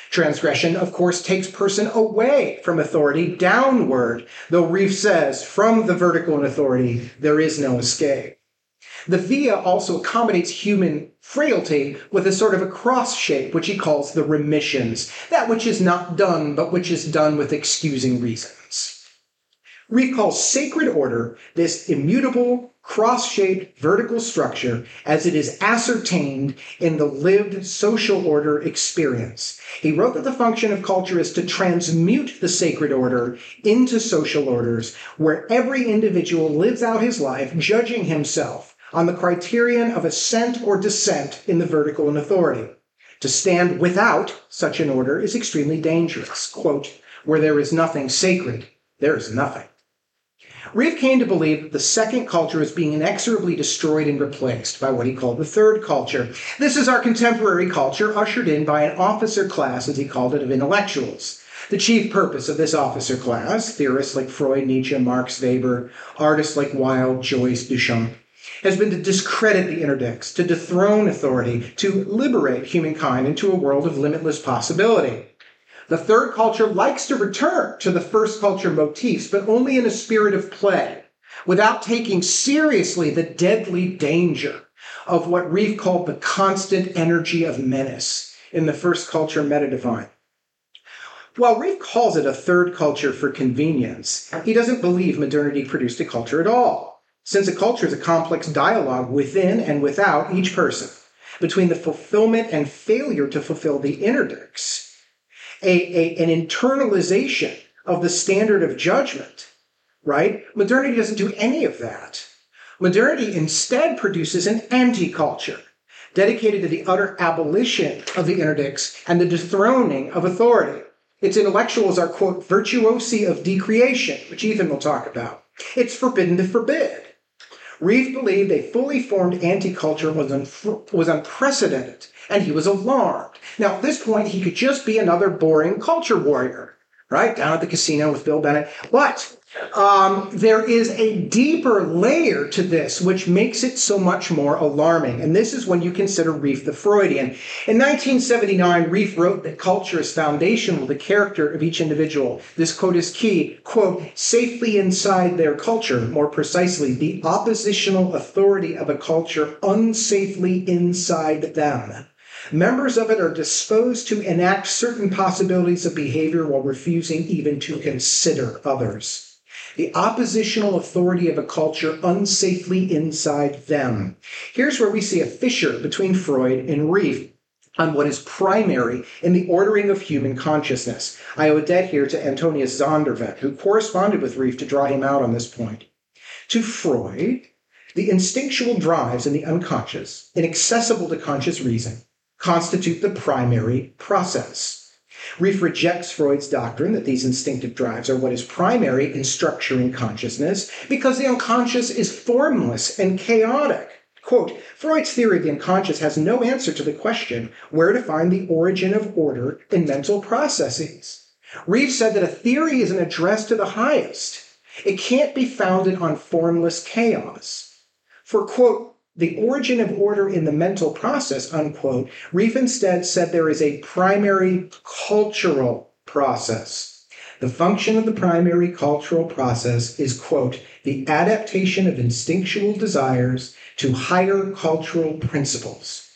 Transgression, of course, takes person away from authority downward, though Rieff says from the vertical in authority, there is no escape. The via also accommodates human frailty with a sort of a cross shape, which he calls the remissions, that which is not done, but which is done with excusing reasons. Rieff calls sacred order this immutable, cross-shaped vertical structure as it is ascertained in the lived social order experience. He wrote that the function of culture is to transmute the sacred order into social orders where every individual lives out his life judging himself on the criterion of ascent or descent in the vertical in authority. To stand without such an order is extremely dangerous. Quote, where there is nothing sacred, there is nothing. Rieff came to believe that the second culture is being inexorably destroyed and replaced by what he called the third culture. This is our contemporary culture, ushered in by an officer class, as he called it, of intellectuals. The chief purpose of this officer class, theorists like Freud, Nietzsche, Marx, Weber, artists like Wilde, Joyce, Duchamp, has been to discredit the interdicts, to dethrone authority, to liberate humankind into a world of limitless possibility. The third culture likes to return to the first culture motifs, but only in a spirit of play, without taking seriously the deadly danger of what Rieff called the constant energy of menace in the first culture meta-divine. While Rieff calls it a third culture for convenience, he doesn't believe modernity produced a culture at all, since a culture is a complex dialogue within and without each person, between the fulfillment and failure to fulfill the interdicts. An internalization of the standard of judgment, right? Modernity doesn't do any of that. Modernity instead produces an anti-culture dedicated to the utter abolition of the interdicts and the dethroning of authority. Its intellectuals are, quote, virtuosi of decreation, which Ethan will talk about. It's forbidden to forbid. Rieff believed a fully formed anti-culture was unprecedented, and he was alarmed. Now, at this point, he could just be another boring culture warrior, right? Down at the casino with Bill Bennett. But there is a deeper layer to this, which makes it so much more alarming. And this is when you consider Rieff the Freudian. In 1979, Rieff wrote that culture is foundational to the character of each individual. This quote is key, quote, safely inside their culture, more precisely, the oppositional authority of a culture unsafely inside them. Members of it are disposed to enact certain possibilities of behavior while refusing even to consider others. The oppositional authority of a culture unsafely inside them. Here's where we see a fissure between Freud and Rieff on what is primary in the ordering of human consciousness. I owe a debt here to Antonius Zondervan, who corresponded with Rieff to draw him out on this point. To Freud, the instinctual drives in the unconscious, inaccessible to conscious reason, constitute the primary process. Rieff rejects Freud's doctrine that these instinctive drives are what is primary in structuring consciousness because the unconscious is formless and chaotic. Quote, Freud's theory of the unconscious has no answer to the question where to find the origin of order in mental processes. Rieff said that a theory is an address to the highest. It can't be founded on formless chaos. For, quote, the origin of order in the mental process, unquote, Rieff instead said there is a primary cultural process. The function of the primary cultural process is, quote, the adaptation of instinctual desires to higher cultural principles.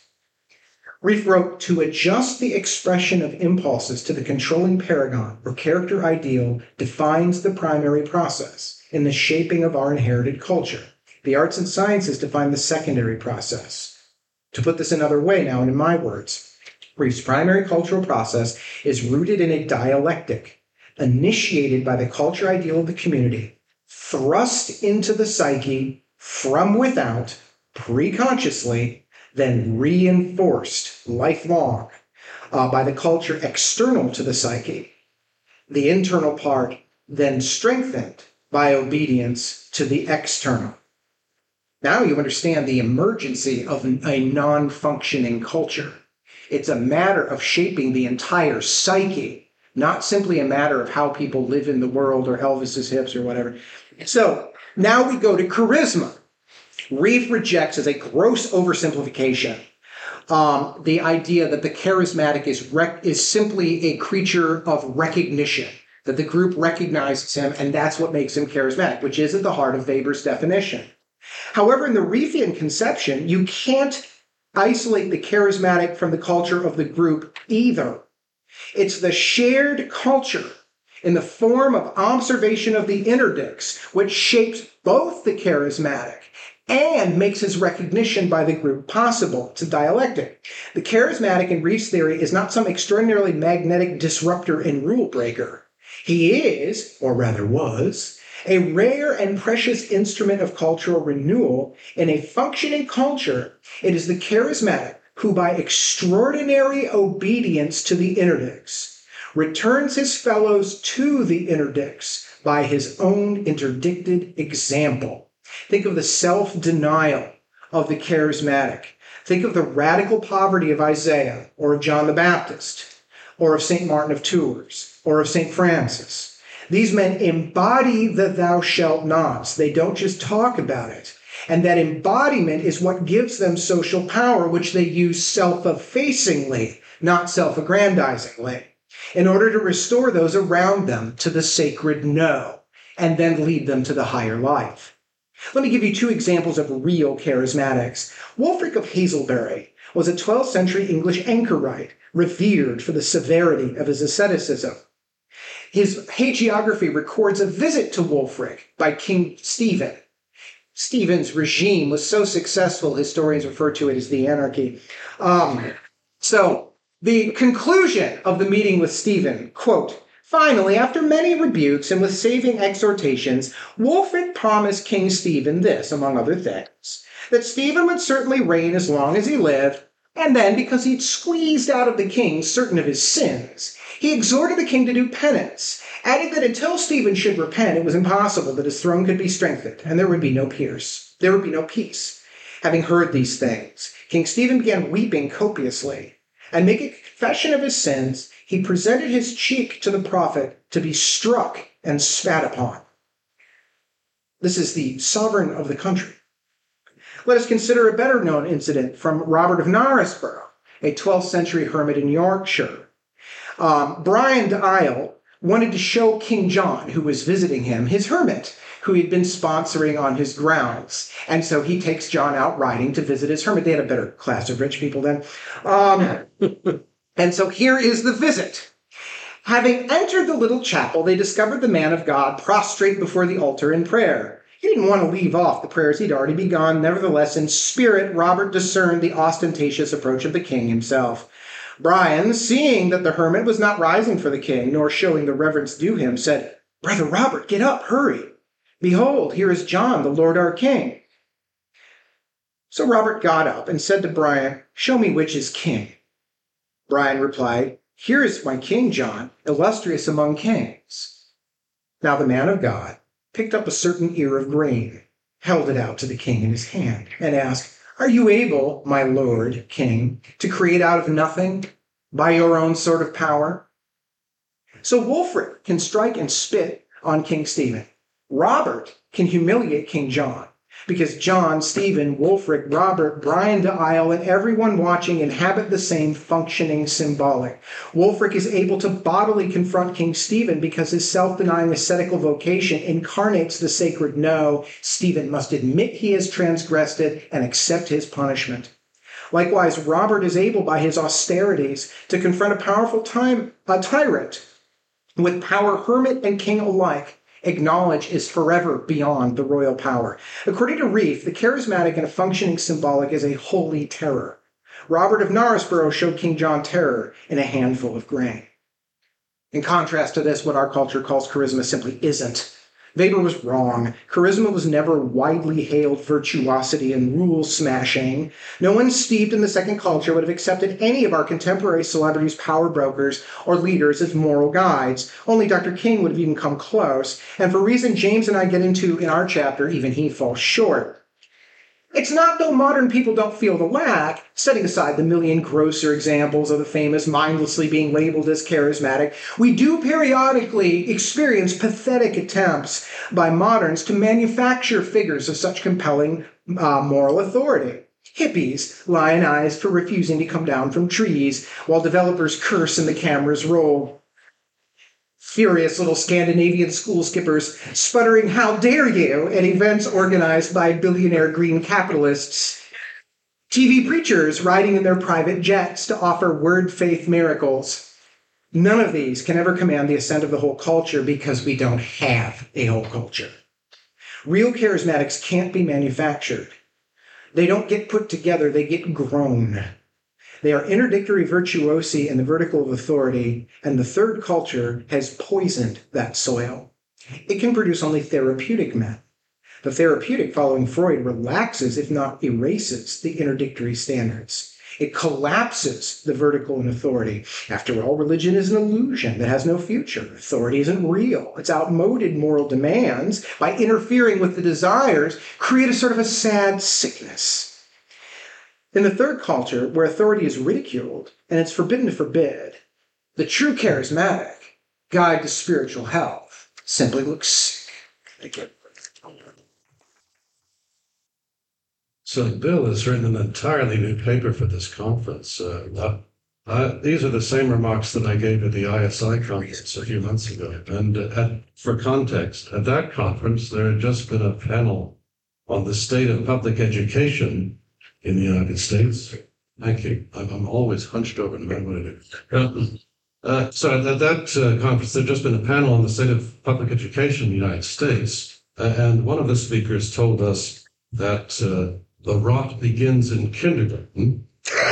Rieff wrote, to adjust the expression of impulses to the controlling paragon or character ideal defines the primary process in the shaping of our inherited culture. The arts and sciences define the secondary process. To put this another way now, and in my words, Rieff's primary cultural process is rooted in a dialectic, initiated by the culture ideal of the community, thrust into the psyche from without, preconsciously, then reinforced lifelong by the culture external to the psyche. The internal part then strengthened by obedience to the external. Now you understand the emergency of a non-functioning culture. It's a matter of shaping the entire psyche, not simply a matter of how people live in the world or Elvis's hips or whatever. So now we go to charisma. Rieff rejects as a gross oversimplification the idea that the charismatic is simply a creature of recognition, that the group recognizes him, and that's what makes him charismatic, which is at the heart of Weber's definition. However, in the Riefian conception, you can't isolate the charismatic from the culture of the group either. It's the shared culture in the form of observation of the interdicts which shapes both the charismatic and makes his recognition by the group possible. It's a dialectic. The charismatic in Rief's theory is not some extraordinarily magnetic disruptor and rule breaker. He is, or rather was, a rare and precious instrument of cultural renewal. In a functioning culture, it is the charismatic who, by extraordinary obedience to the interdicts, returns his fellows to the interdicts by his own interdicted example. Think of the self-denial of the charismatic. Think of the radical poverty of Isaiah, or of John the Baptist, or of St. Martin of Tours, or of St. Francis. These men embody the thou shalt nots. They don't just talk about it. And that embodiment is what gives them social power, which they use self-effacingly, not self-aggrandizingly, in order to restore those around them to the sacred no, and then lead them to the higher life. Let me give you two examples of real charismatics. Wulfric of Hazelbury was a 12th century English anchorite, revered for the severity of his asceticism. His hagiography records a visit to Wulfric by King Stephen. Stephen's regime was so successful, historians refer to it as the anarchy. So the conclusion of the meeting with Stephen, quote, "Finally, after many rebukes and with saving exhortations, Wulfric promised King Stephen this, among other things, that Stephen would certainly reign as long as he lived, and then, because he'd squeezed out of the king certain of his sins, he exhorted the king to do penance, adding that until Stephen should repent, it was impossible that his throne could be strengthened, and there would be no peace. Having heard these things, King Stephen began weeping copiously, and making confession of his sins, he presented his cheek to the prophet to be struck and spat upon." This is the sovereign of the country. Let us consider a better known incident from Robert of Knaresborough, a 12th century hermit in Yorkshire. Brian de Isle wanted to show King John, who was visiting him, his hermit, who he'd been sponsoring on his grounds. And so he takes John out riding to visit his hermit. They had a better class of rich people then. And so here is the visit. Having entered the little chapel, they discovered the man of God prostrate before the altar in prayer. He didn't want to leave off the prayers he'd already begun. Nevertheless, in spirit, Robert discerned the ostentatious approach of the king himself. Brian, seeing that the hermit was not rising for the king, nor showing the reverence due him, said, "Brother Robert, get up, hurry. Behold, here is John, the Lord our king." So Robert got up and said to Brian, "Show me which is king." Brian replied, "Here is my king, John, illustrious among kings." Now the man of God picked up a certain ear of grain, held it out to the king in his hand, and asked, "Are you able, my lord, king, to create out of nothing by your own sort of power?" So Wulfric can strike and spit on King Stephen. Robert can humiliate King John, because John, Stephen, Wulfric, Robert, Brian de Isle, and everyone watching inhabit the same functioning symbolic. Wulfric is able to bodily confront King Stephen because his self-denying ascetical vocation incarnates the sacred no. Stephen must admit he has transgressed it and accept his punishment. Likewise, Robert is able by his austerities to confront a powerful tyrant. With power, hermit and king alike acknowledge is forever beyond the royal power. According to Rieff, the charismatic and a functioning symbolic is a holy terror. Robert of Knaresborough showed King John terror in a handful of grain. In contrast to this, what our culture calls charisma simply isn't. Weber was wrong. Charisma was never widely hailed virtuosity and rule smashing. No one steeped in the second culture would have accepted any of our contemporary celebrities, power brokers, or leaders as moral guides. Only Dr. King would have even come close. And for a reason James and I get into in our chapter, even he falls short. It's not though modern people don't feel the lack, setting aside the million grosser examples of the famous mindlessly being labeled as charismatic, we do periodically experience pathetic attempts by moderns to manufacture figures of such compelling moral authority. hippies lionized for refusing to come down from trees, while developers curse and the cameras roll. Furious little Scandinavian school skippers sputtering "how dare you" at events organized by billionaire green capitalists. TV preachers riding in their private jets to offer word faith miracles. None of these can ever command the assent of the whole culture because we don't have a whole culture. Real charismatics can't be manufactured. They don't get put together, they get grown. They are interdictory virtuosi in the vertical of authority, and the third culture has poisoned that soil. It can produce only therapeutic men. The therapeutic, following Freud, relaxes, if not erases, the interdictory standards. It collapses the vertical in authority. After all, religion is an illusion that has no future. Authority isn't real. Its outmoded moral demands, by interfering with the desires, create a sort of a sad sickness. In the third culture, where authority is ridiculed and it's forbidden to forbid, the true charismatic guide to spiritual health simply looks sick. So Bill has written an entirely new paper for this conference. These are the same remarks that I gave at the ISI conference a few months ago. And for context, at that conference, there had just been a panel on the state of public education in the United States. Thank you. I'm always hunched over no matter what I do. So at that conference, there had just been a panel on the state of public education in the United States. And one of the speakers told us that the rot begins in kindergarten.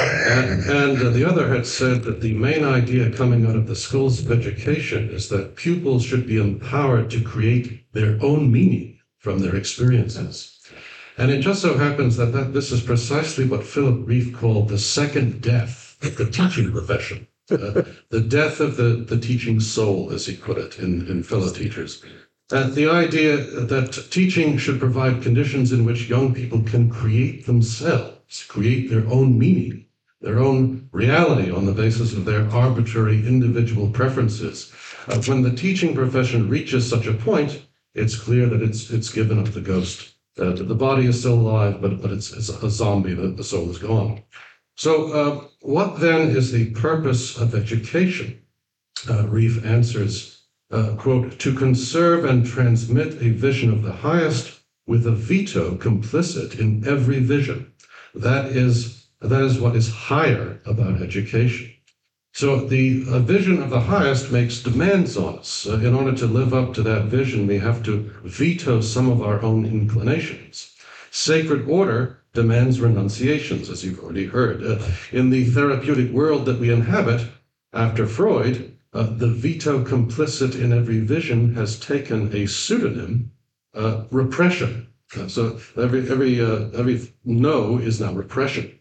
And the other had said that the main idea coming out of the schools of education is that pupils should be empowered to create their own meaning from their experiences. And it just so happens that this is precisely what Philip Rieff called the second death of the teaching profession, the death of the teaching soul, as he put it in Fellow Teachers. The idea that teaching should provide conditions in which young people can create themselves, create their own meaning, their own reality on the basis of their arbitrary individual preferences. When the teaching profession reaches such a point, it's clear that it's given up the ghost. The body is still alive, but it's a zombie, the soul is gone. So what then is the purpose of education? Rieff answers, quote, to conserve and transmit a vision of the highest with a veto complicit in every vision. That is what is higher about education. So the vision of the highest makes demands on us. In order to live up to that vision, we have to veto some of our own inclinations. Sacred order demands renunciations, as you've already heard. In the therapeutic world that we inhabit, after Freud, the veto complicit in every vision has taken a pseudonym, repression. So every no is now repression.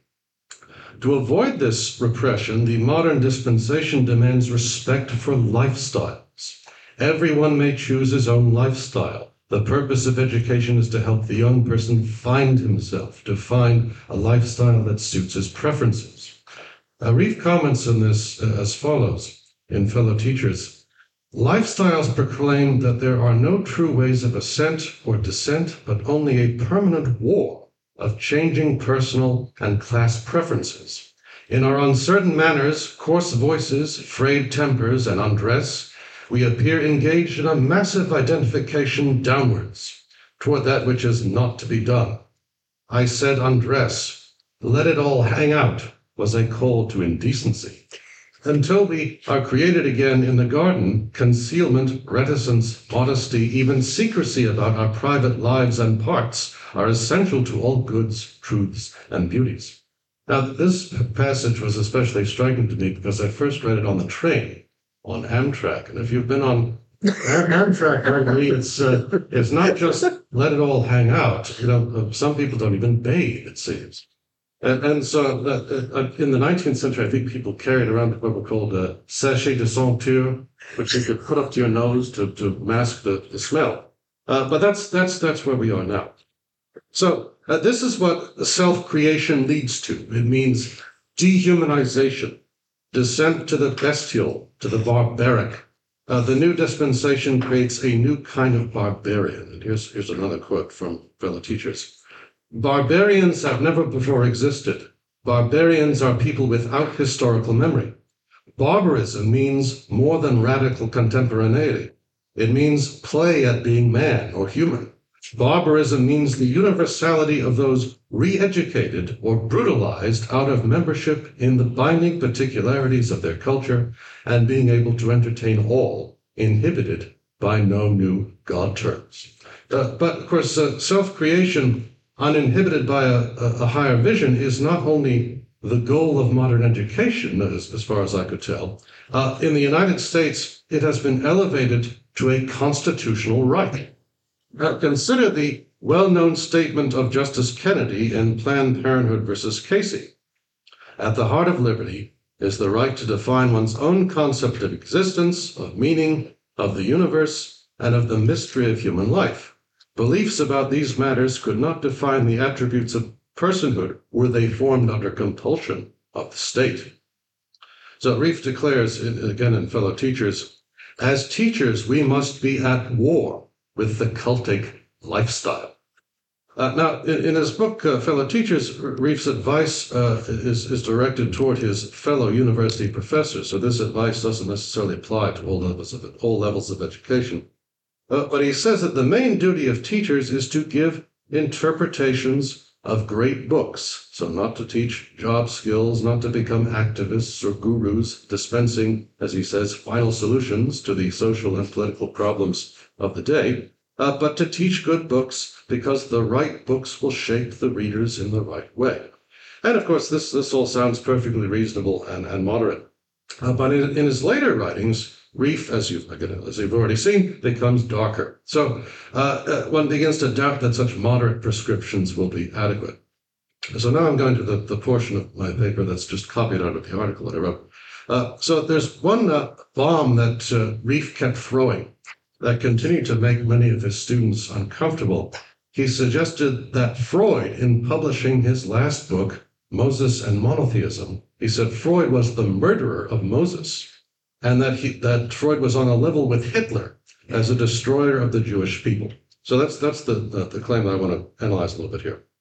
To avoid this repression, the modern dispensation demands respect for lifestyles. Everyone may choose his own lifestyle. The purpose of education is to help the young person find himself, to find a lifestyle that suits his preferences. Rieff comments on this as follows in Fellow Teachers. Lifestyles proclaim that there are no true ways of ascent or descent, but only a permanent war of changing personal and class preferences. In our uncertain manners, coarse voices, frayed tempers, and undress, we appear engaged in a massive identification downwards, toward that which is not to be done. I said undress. Let it all hang out was a call to indecency. Until we are created again in the garden, concealment, reticence, modesty, even secrecy about our private lives and parts are essential to all goods, truths, and beauties. Now, this passage was especially striking to me because I first read it on the train on Amtrak. And if you've been on Amtrak, Gregory, it's not just let it all hang out. You know, some people don't even bathe, it seems. And so in the 19th century, I think people carried around what were called sachet de senteur, which you could put up to your nose to mask the smell. But that's where we are now. So this is what self-creation leads to. It means dehumanization, descent to the bestial, to the barbaric. The new dispensation creates a new kind of barbarian. And here's another quote from Fellow Teachers. Barbarians have never before existed. Barbarians are people without historical memory. Barbarism means more than radical contemporaneity. It means play at being man or human. Barbarism means the universality of those re-educated or brutalized out of membership in the binding particularities of their culture and being able to entertain all, inhibited by no new God terms. But of course, self-creation uninhibited by a higher vision is not only the goal of modern education, as far as I could tell. In the United States, it has been elevated to a constitutional right. Consider the well-known statement of Justice Kennedy in Planned Parenthood versus Casey. At the heart of liberty is the right to define one's own concept of existence, of meaning, of the universe, and of the mystery of human life. Beliefs about these matters could not define the attributes of personhood were they formed under compulsion of the state. So Rieff declares, again in Fellow Teachers, as teachers we must be at war with the cultic lifestyle. Now, in his book, Fellow Teachers, Rieff's advice is directed toward his fellow university professors, so this advice doesn't necessarily apply to all levels of education. But he says that the main duty of teachers is to give interpretations of great books, so not to teach job skills, not to become activists or gurus, dispensing, as he says, final solutions to the social and political problems of the day, but to teach good books because the right books will shape the readers in the right way. And of course, this all sounds perfectly reasonable and moderate. But in his later writings, Rieff, as you've already seen, becomes darker. So one begins to doubt that such moderate prescriptions will be adequate. So now I'm going to the portion of my paper that's just copied out of the article that I wrote. So there's one bomb that Rieff kept throwing that continued to make many of his students uncomfortable. He suggested that Freud, in publishing his last book, Moses and Monotheism, he said Freud was the murderer of Moses, and that Freud was on a level with Hitler as a destroyer of the Jewish people. So that's the claim that I want to analyze a little bit here.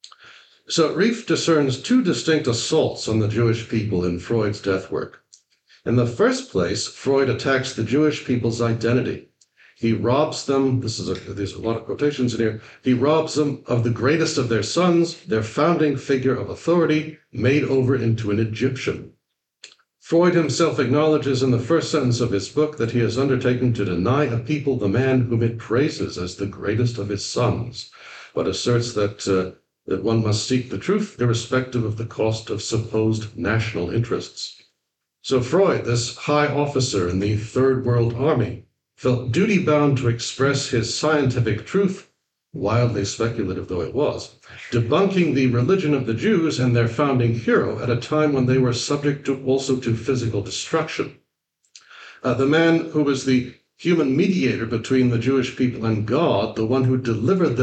So Rieff discerns two distinct assaults on the Jewish people in Freud's death work. In the first place, Freud attacks the Jewish people's identity. He robs them, there's a lot of quotations in here, he robs them of the greatest of their sons, their founding figure of authority, made over into an Egyptian. Freud himself acknowledges in the first sentence of his book that he has undertaken to deny a people the man whom it praises as the greatest of his sons, but asserts that one must seek the truth irrespective of the cost of supposed national interests. So Freud, this high officer in the Third World Army, felt duty-bound to express his scientific truth, wildly speculative though it was, debunking the religion of the Jews and their founding hero at a time when they were subject also to physical destruction. The man who was the human mediator between the Jewish people and God, the one who delivered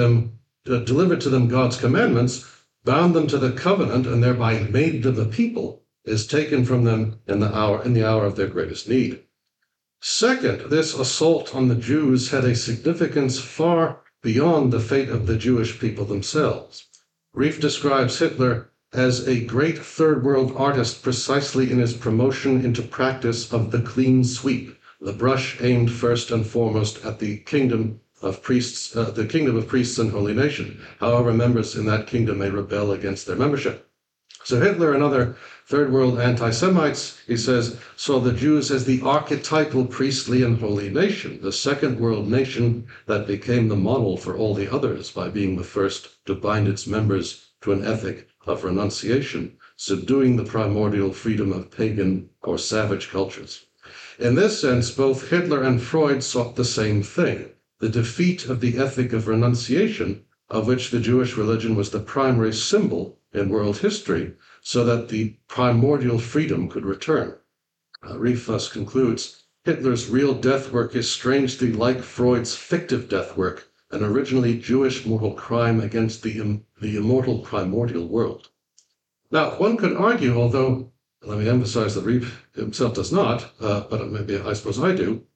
to them God's commandments, bound them to the covenant, and thereby made them a people, is taken from them in the hour of their greatest need. Second, this assault on the Jews had a significance far beyond the fate of the Jewish people themselves. Rieff describes Hitler as a great third world artist precisely in his promotion into practice of the clean sweep, the brush aimed first and foremost at the kingdom of priests and holy nation, however members in that kingdom may rebel against their membership. So Hitler and other third world anti-Semites, he says, saw the Jews as the archetypal priestly and holy nation, the second world nation that became the model for all the others by being the first to bind its members to an ethic of renunciation, subduing the primordial freedom of pagan or savage cultures. In this sense, both Hitler and Freud sought the same thing, the defeat of the ethic of renunciation, of which the Jewish religion was the primary symbol in world history, so that the primordial freedom could return. Rieff thus concludes, Hitler's real death work is strangely like Freud's fictive death work, an originally Jewish mortal crime against the immortal primordial world. Now, one could argue, although let me emphasize that Rieff himself does not, but maybe I suppose I do,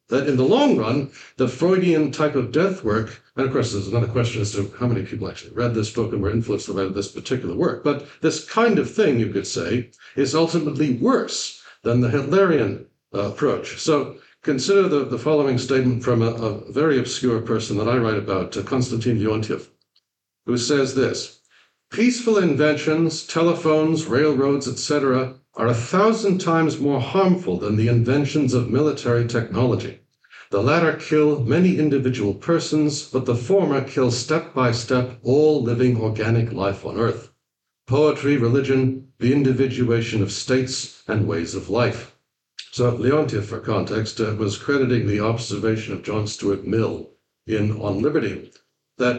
that in the long run, the Freudian type of death work, and of course there's another question as to how many people actually read this book and were influenced by this particular work, but this kind of thing, you could say, is ultimately worse than the Hitlerian approach. So consider the following statement from a very obscure person that I write about, Konstantin Leontiev, who says this: peaceful inventions, telephones, railroads, etc., are 1,000 times more harmful than the inventions of military technology. The latter kill many individual persons, but the former kill step by step all living organic life on Earth. Poetry, religion, the individuation of states and ways of life. So Leontiev, for context, was crediting the observation of John Stuart Mill On Liberty, that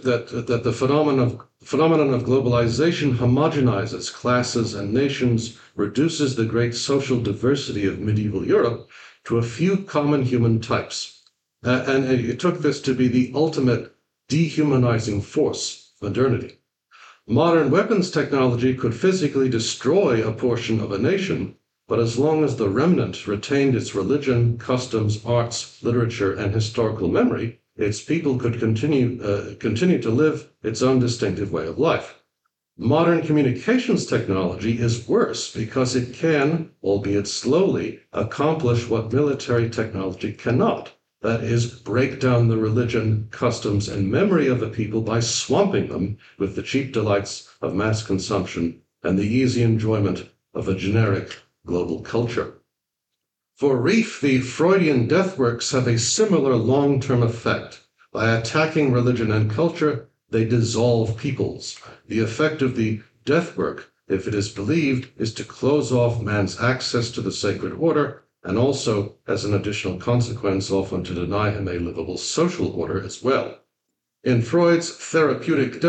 the phenomenon of globalization homogenizes classes and nations, reduces the great social diversity of medieval Europe to a few common human types. And it took this to be the ultimate dehumanizing force of modernity. Modern weapons technology could physically destroy a portion of a nation, but as long as the remnant retained its religion, customs, arts, literature, and historical memory, its people could continue to live its own distinctive way of life. Modern communications technology is worse because it can, albeit slowly, accomplish what military technology cannot. That is, break down the religion, customs, and memory of the people by swamping them with the cheap delights of mass consumption and the easy enjoyment of a generic global culture. For Rieff, the Freudian death works have a similar long-term effect. By attacking religion and culture, they dissolve peoples. The effect of the death work, if it is believed, is to close off man's access to the sacred order, and also, as an additional consequence, often to deny him a livable social order as well. In Freud's therapeutic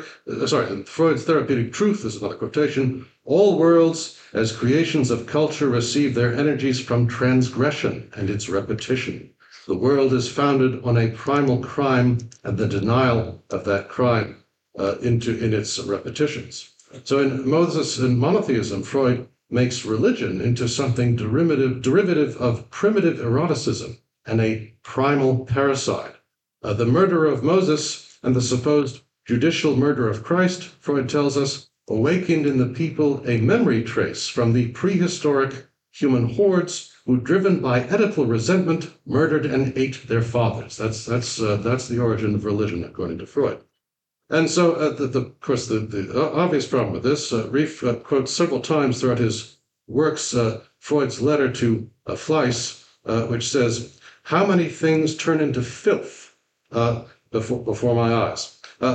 truth, is another quotation, all worlds as creations of culture receive their energies from transgression and its repetition. The world is founded on a primal crime and the denial of that crime in its repetitions. So in Moses and monotheism, Freud makes religion into something derivative of primitive eroticism and a primal parasite. The murder of Moses and the supposed judicial murder of Christ, Freud tells us, awakened in the people a memory trace from the prehistoric human hordes who, driven by Oedipal resentment, murdered and ate their fathers. That's the origin of religion, according to Freud. And so, of course, the obvious problem with this, Rieff quotes several times throughout his works Freud's letter to Fleiss, which says, "How many things turn into filth before my eyes."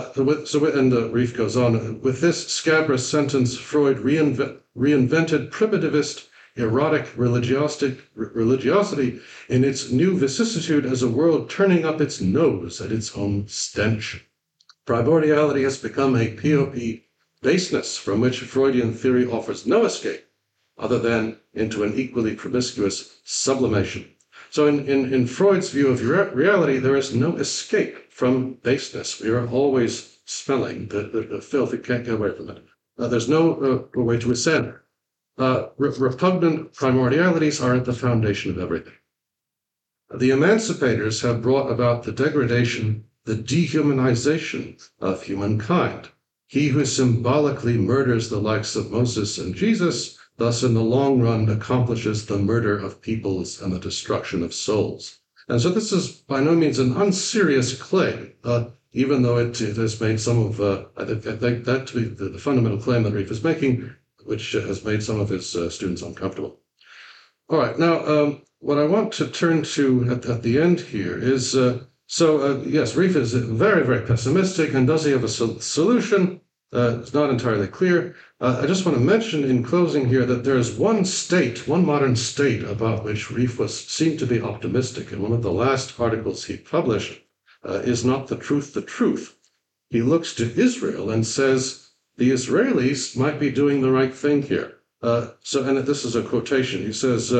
Rieff goes on, with this scabrous sentence, Freud reinvented primitivist, erotic religiosity in its new vicissitude as a world turning up its nose at its own stench. Primordiality has become a POP baseness from which Freudian theory offers no escape, other than into an equally promiscuous sublimation. So in Freud's view of reality, there is no escape from baseness. We are always smelling the filth. You can't get away from it. There's no way to ascend. Repugnant primordialities are at the foundation of everything. The emancipators have brought about the degradation, the dehumanization of humankind. He who symbolically murders the likes of Moses and Jesus, thus in the long run accomplishes the murder of peoples and the destruction of souls. And so this is by no means an unserious claim, even though it has made some of, I think that to be the fundamental claim that Rieff is making, which has made some of his students uncomfortable. All right, now what I want to turn to at the end here is, yes, Rieff is very, very pessimistic, and does he have a solution? It's not entirely clear. I just want to mention in closing here that there is one modern state about which Rieff seemed to be optimistic, and one of the last articles he published is Not the Truth. He looks to Israel and says, the Israelis might be doing the right thing here. And this is a quotation. He says,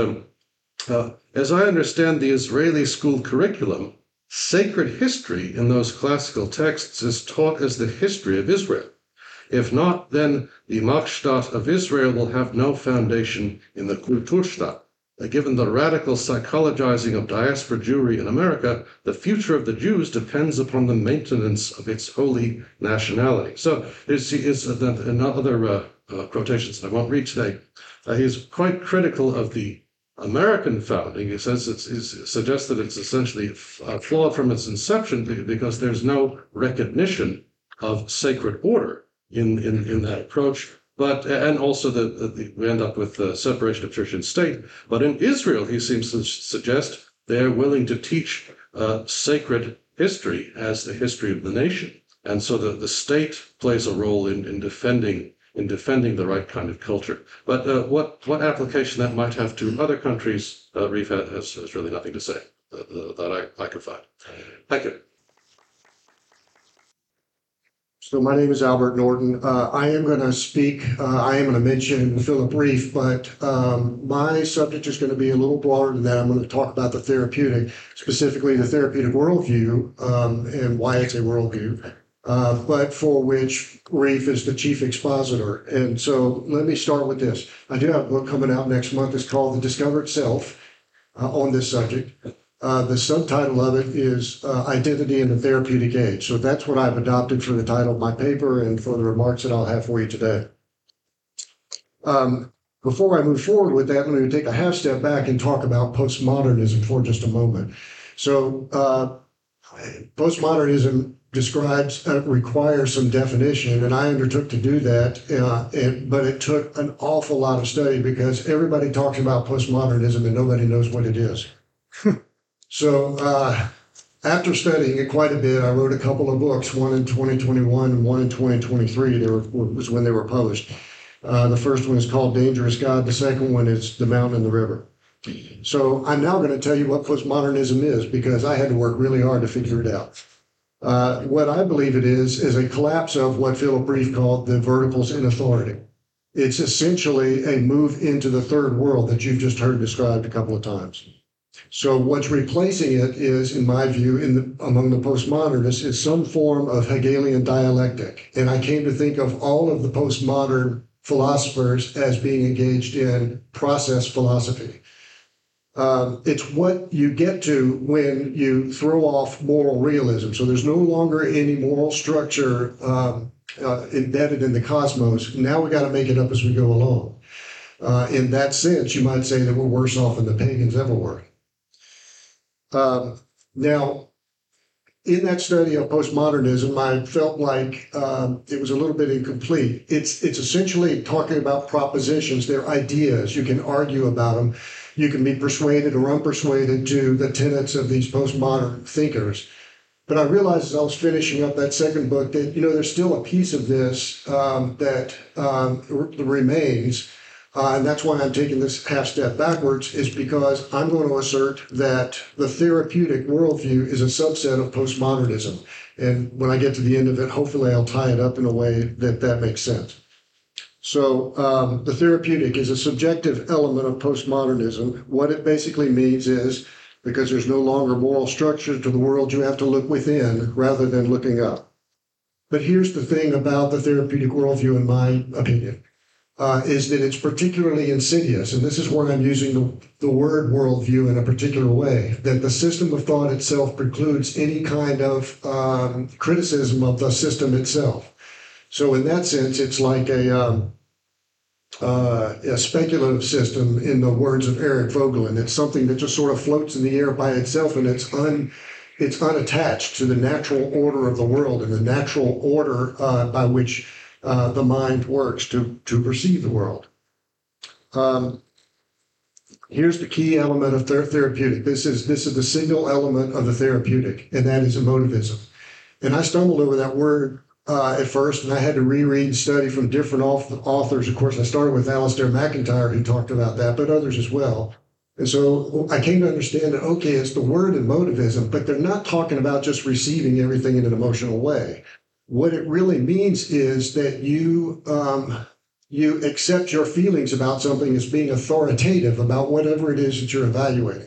as I understand the Israeli school curriculum, sacred history in those classical texts is taught as the history of Israel. If not, then the Machstatt of Israel will have no foundation in the Kulturstaat. Given the radical psychologizing of diaspora Jewry in America, the future of the Jews depends upon the maintenance of its holy nationality. So is in other quotations that I won't read today, he's quite critical of the American founding. He says suggests that it's essentially flawed from its inception because there's no recognition of sacred order in that approach. But and also we end up with the separation of church and state. But in Israel, he seems to suggest they're willing to teach sacred history as the history of the nation, and so the state plays a role in defending the right kind of culture. But what application that might have to other countries, Reef has really nothing to say that I could find. Thank you. So my name is Albert Norton. I am going to speak, I am going to mention Philip Reef, but my subject is going to be a little broader than that. I'm going to talk about the therapeutic, specifically the therapeutic worldview, and why it's a worldview, but for which Reef is the chief expositor. And so let me start with this. I do have a book coming out next month. It's called The Discovered Self on this subject. The subtitle of it is Identity in the Therapeutic Age. So that's what I've adopted for the title of my paper and for the remarks that I'll have for you today. Before I move forward with that, let me take a half step back and talk about postmodernism for just a moment. So postmodernism requires some definition, and I undertook to do that, but it took an awful lot of study because everybody talks about postmodernism and nobody knows what it is. So after studying it quite a bit, I wrote a couple of books, one in 2021 and one in 2023. Was when they were published. The first one is called Dangerous God. The second one is The Mountain and the River. So I'm now going to tell you what postmodernism is because I had to work really hard to figure it out. What I believe it is a collapse of what Philip Reef called the verticals in authority. It's essentially a move into the third world that you've just heard described a couple of times. So what's replacing it is, in my view, among the postmodernists, is some form of Hegelian dialectic. And I came to think of all of the postmodern philosophers as being engaged in process philosophy. It's what you get to when you throw off moral realism. So there's no longer any moral structure embedded in the cosmos. Now we got to make it up as we go along. In that sense, you might say that we're worse off than the pagans ever were. Now, in that study of postmodernism, I felt like it was a little bit incomplete. It's essentially talking about propositions. They're ideas. You can argue about them. You can be persuaded or unpersuaded to the tenets of these postmodern thinkers. But I realized as I was finishing up that second book that, there's still a piece of this that remains. And that's why I'm taking this half step backwards, is because I'm going to assert that the therapeutic worldview is a subset of postmodernism. And when I get to the end of it, hopefully I'll tie it up in a way that makes sense. So the therapeutic is a subjective element of postmodernism. What it basically means is, because there's no longer moral structure to the world, you have to look within rather than looking up. But here's the thing about the therapeutic worldview, in my opinion. Is that it's particularly insidious, and this is where I'm using the word worldview in a particular way, that the system of thought itself precludes any kind of criticism of the system itself. So in that sense, it's like a speculative system, in the words of Eric Voegelin. It's something that just sort of floats in the air by itself, and it's unattached to the natural order of the world and the natural order by which the mind works to perceive the world. Here's the key element of therapeutic. This is the single element of the therapeutic, and that is emotivism. And I stumbled over that word at first, and I had to reread and study from different authors. Of course, I started with Alistair McIntyre, who talked about that, but others as well. And so I came to understand that, okay, it's the word emotivism, but they're not talking about just receiving everything in an emotional way. What it really means is that you accept your feelings about something as being authoritative about whatever it is that you're evaluating.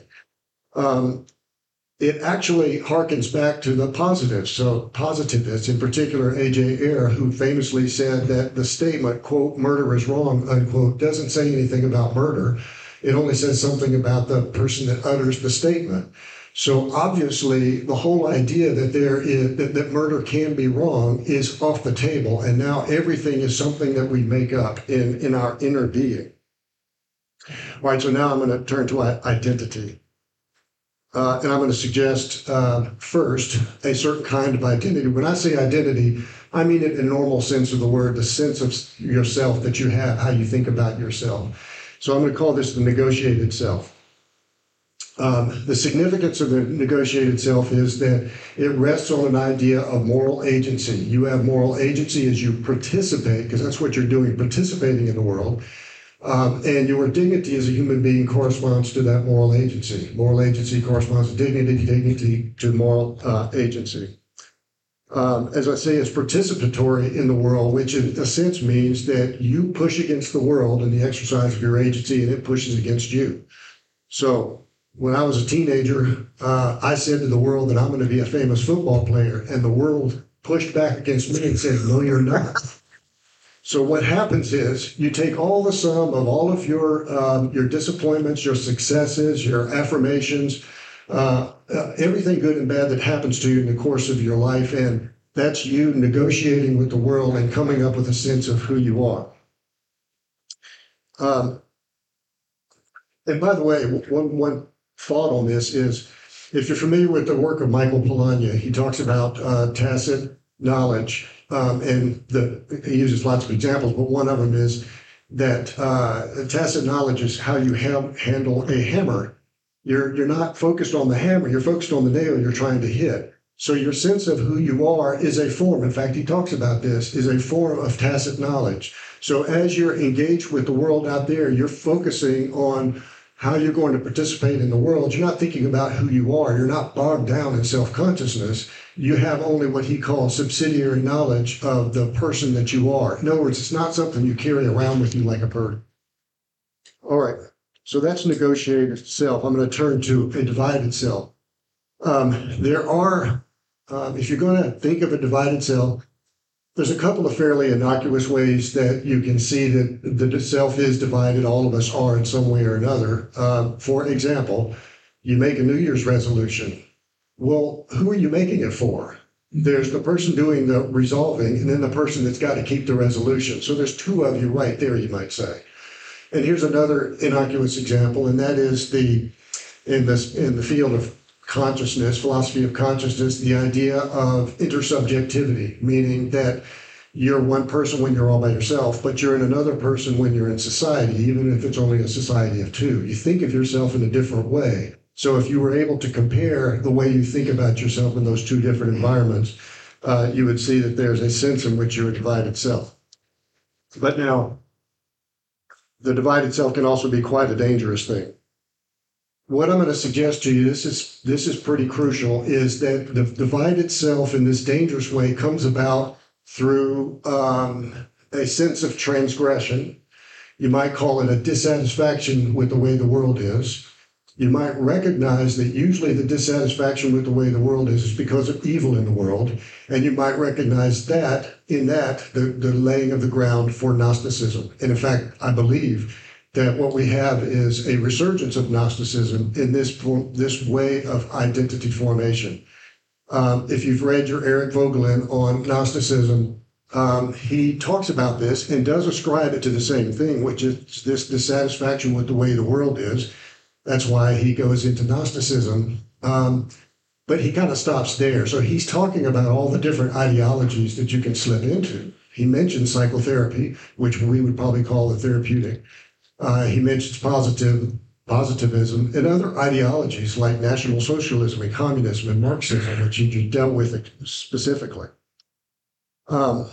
It actually harkens back to the positives. So positivists, in particular A.J. Ayer, who famously said that the statement, quote, "murder is wrong," unquote, doesn't say anything about murder. It only says something about the person that utters the statement. So obviously, the whole idea that that murder can be wrong is off the table, and now everything is something that we make up in our inner being. All right, so now I'm going to turn to identity. And I'm going to suggest first a certain kind of identity. When I say identity, I mean it in a normal sense of the word, the sense of yourself that you have, how you think about yourself. So I'm going to call this the negotiated self. The significance of the negotiated self is that it rests on an idea of moral agency. You have moral agency as you participate, because that's what you're doing, participating in the world. And your dignity as a human being corresponds to that moral agency. Moral agency corresponds to dignity to moral agency. As I say, it's participatory in the world, which in a sense means that you push against the world in the exercise of your agency, and it pushes against you. So when I was a teenager, I said to the world that I'm going to be a famous football player, and the world pushed back against me and said, no, you're not. So what happens is you take all the sum of all of your disappointments, your successes, your affirmations, everything good and bad that happens to you in the course of your life, and that's you negotiating with the world and coming up with a sense of who you are. And by the way, one thought on this is, if you're familiar with the work of Michael Polanyi, he talks about tacit knowledge. And he uses lots of examples, but one of them is that tacit knowledge is how you handle a hammer. You're not focused on the hammer, you're focused on the nail you're trying to hit. So your sense of who you are is a form, in fact, he talks about this, is a form of tacit knowledge. So as you're engaged with the world out there, you're focusing on how you're going to participate in the world. You're not thinking about who you are. You're not bogged down in self-consciousness. You have only what he calls subsidiary knowledge of the person that you are. In other words, it's not something you carry around with you like a burden. All right, so that's negotiated self. I'm going to turn to a divided self. There are, if you're going to think of a divided self, there's a couple of fairly innocuous ways that you can see that the self is divided. All of us are in some way or another. For example, you make a New Year's resolution. Well, who are you making it for? There's the person doing the resolving, and then the person that's got to keep the resolution. So there's two of you right there, you might say. And here's another innocuous example, and that is in the field of consciousness, philosophy of consciousness, the idea of intersubjectivity, meaning that you're one person when you're all by yourself, but you're in another person when you're in society, even if it's only a society of two. You think of yourself in a different way. So if you were able to compare the way you think about yourself in those two different environments, you would see that there's a sense in which you're a divided self. But now, the divided self can also be quite a dangerous thing. What I'm going to suggest to you, this is pretty crucial, is that the divided self in this dangerous way comes about through a sense of transgression. You might call it a dissatisfaction with the way the world is. You might recognize that usually the dissatisfaction with the way the world is because of evil in the world, and you might recognize that the laying of the ground for Gnosticism. And in fact, I believe that what we have is a resurgence of Gnosticism in this way of identity formation. If you've read your Eric Voegelin on Gnosticism, he talks about this and does ascribe it to the same thing, which is this dissatisfaction with the way the world is. That's why he goes into Gnosticism. But he kind of stops there. So he's talking about all the different ideologies that you can slip into. He mentions psychotherapy, which we would probably call the therapeutic. He mentions positivism and other ideologies like National Socialism and communism and Marxism, which he dealt with specifically. But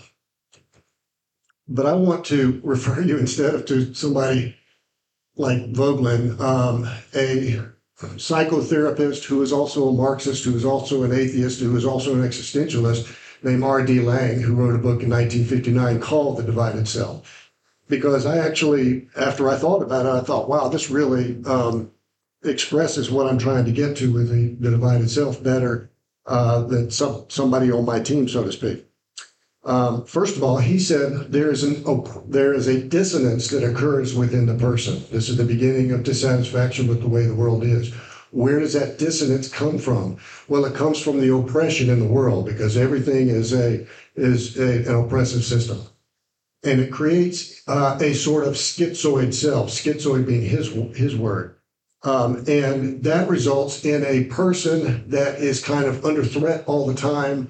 I want to refer you instead of to somebody like Voegelin, a psychotherapist who is also a Marxist, who is also an atheist, who is also an existentialist, named R.D. Laing, who wrote a book in 1959 called The Divided Self. Because I actually, after I thought about it, I thought, wow, this really expresses what I'm trying to get to with the divided self better than somebody on my team, so to speak. First of all, he said there is a dissonance that occurs within the person. This is the beginning of dissatisfaction with the way the world is. Where does that dissonance come from? Well, it comes from the oppression in the world, because everything is an oppressive system. And it creates a sort of schizoid self, schizoid being his word. And that results in a person that is kind of under threat all the time,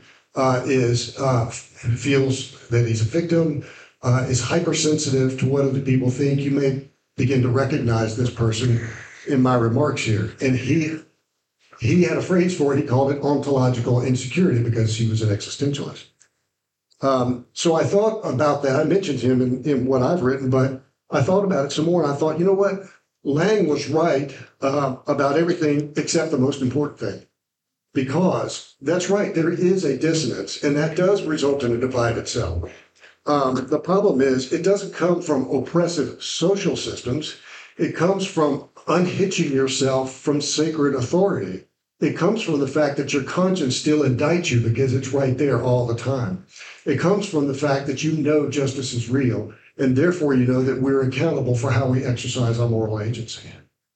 feels that he's a victim, is hypersensitive to what other people think. You may begin to recognize this person in my remarks here. And he had a phrase for it. He called it ontological insecurity, because he was an existentialist. So I thought about that. I mentioned him in what I've written, but I thought about it some more. And I thought, you know what? Lang was right about everything except the most important thing. Because that's right, there is a dissonance, and that does result in a divided self. The problem is it doesn't come from oppressive social systems. It comes from unhitching yourself from sacred authority. It comes from the fact that your conscience still indicts you because it's right there all the time. It comes from the fact that you know justice is real, and therefore you know that we're accountable for how we exercise our moral agency.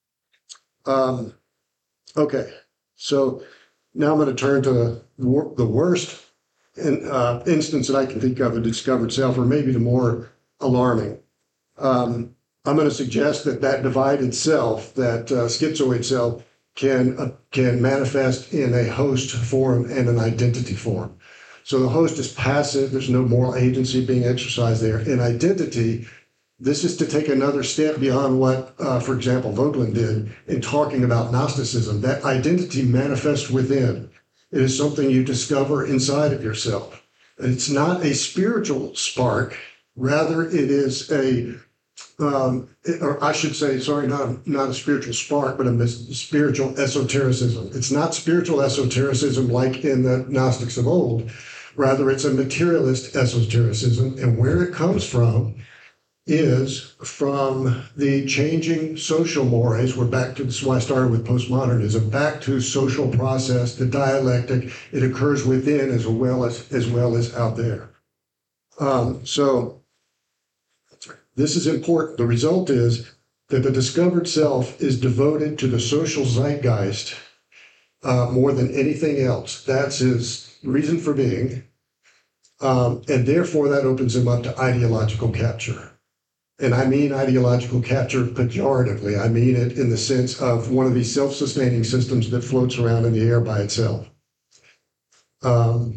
Okay, so now I'm going to turn to the worst instance that I can think of of discovered self, or maybe the more alarming. I'm going to suggest that divided self, that schizoid self, can manifest in a host form and an identity form. So the host is passive. There's no moral agency being exercised there. In identity, this is to take another step beyond what, for example, Voegelin did in talking about Gnosticism. That identity manifests within. It is something you discover inside of yourself. It's not a spiritual spark. Rather, it is or I should say, sorry, not a spiritual spark, but a spiritual esotericism. It's not spiritual esotericism like in the Gnostics of old. Rather, it's a materialist esotericism. And where it comes from is from the changing social mores. We're back to, this is why I started with postmodernism, back to social process, the dialectic. It occurs within as well as out there. So this is important. The result is that the discovered self is devoted to the social zeitgeist more than anything else. That's his reason for being. And therefore, that opens him up to ideological capture. And I mean ideological capture pejoratively. I mean it in the sense of one of these self-sustaining systems that floats around in the air by itself. For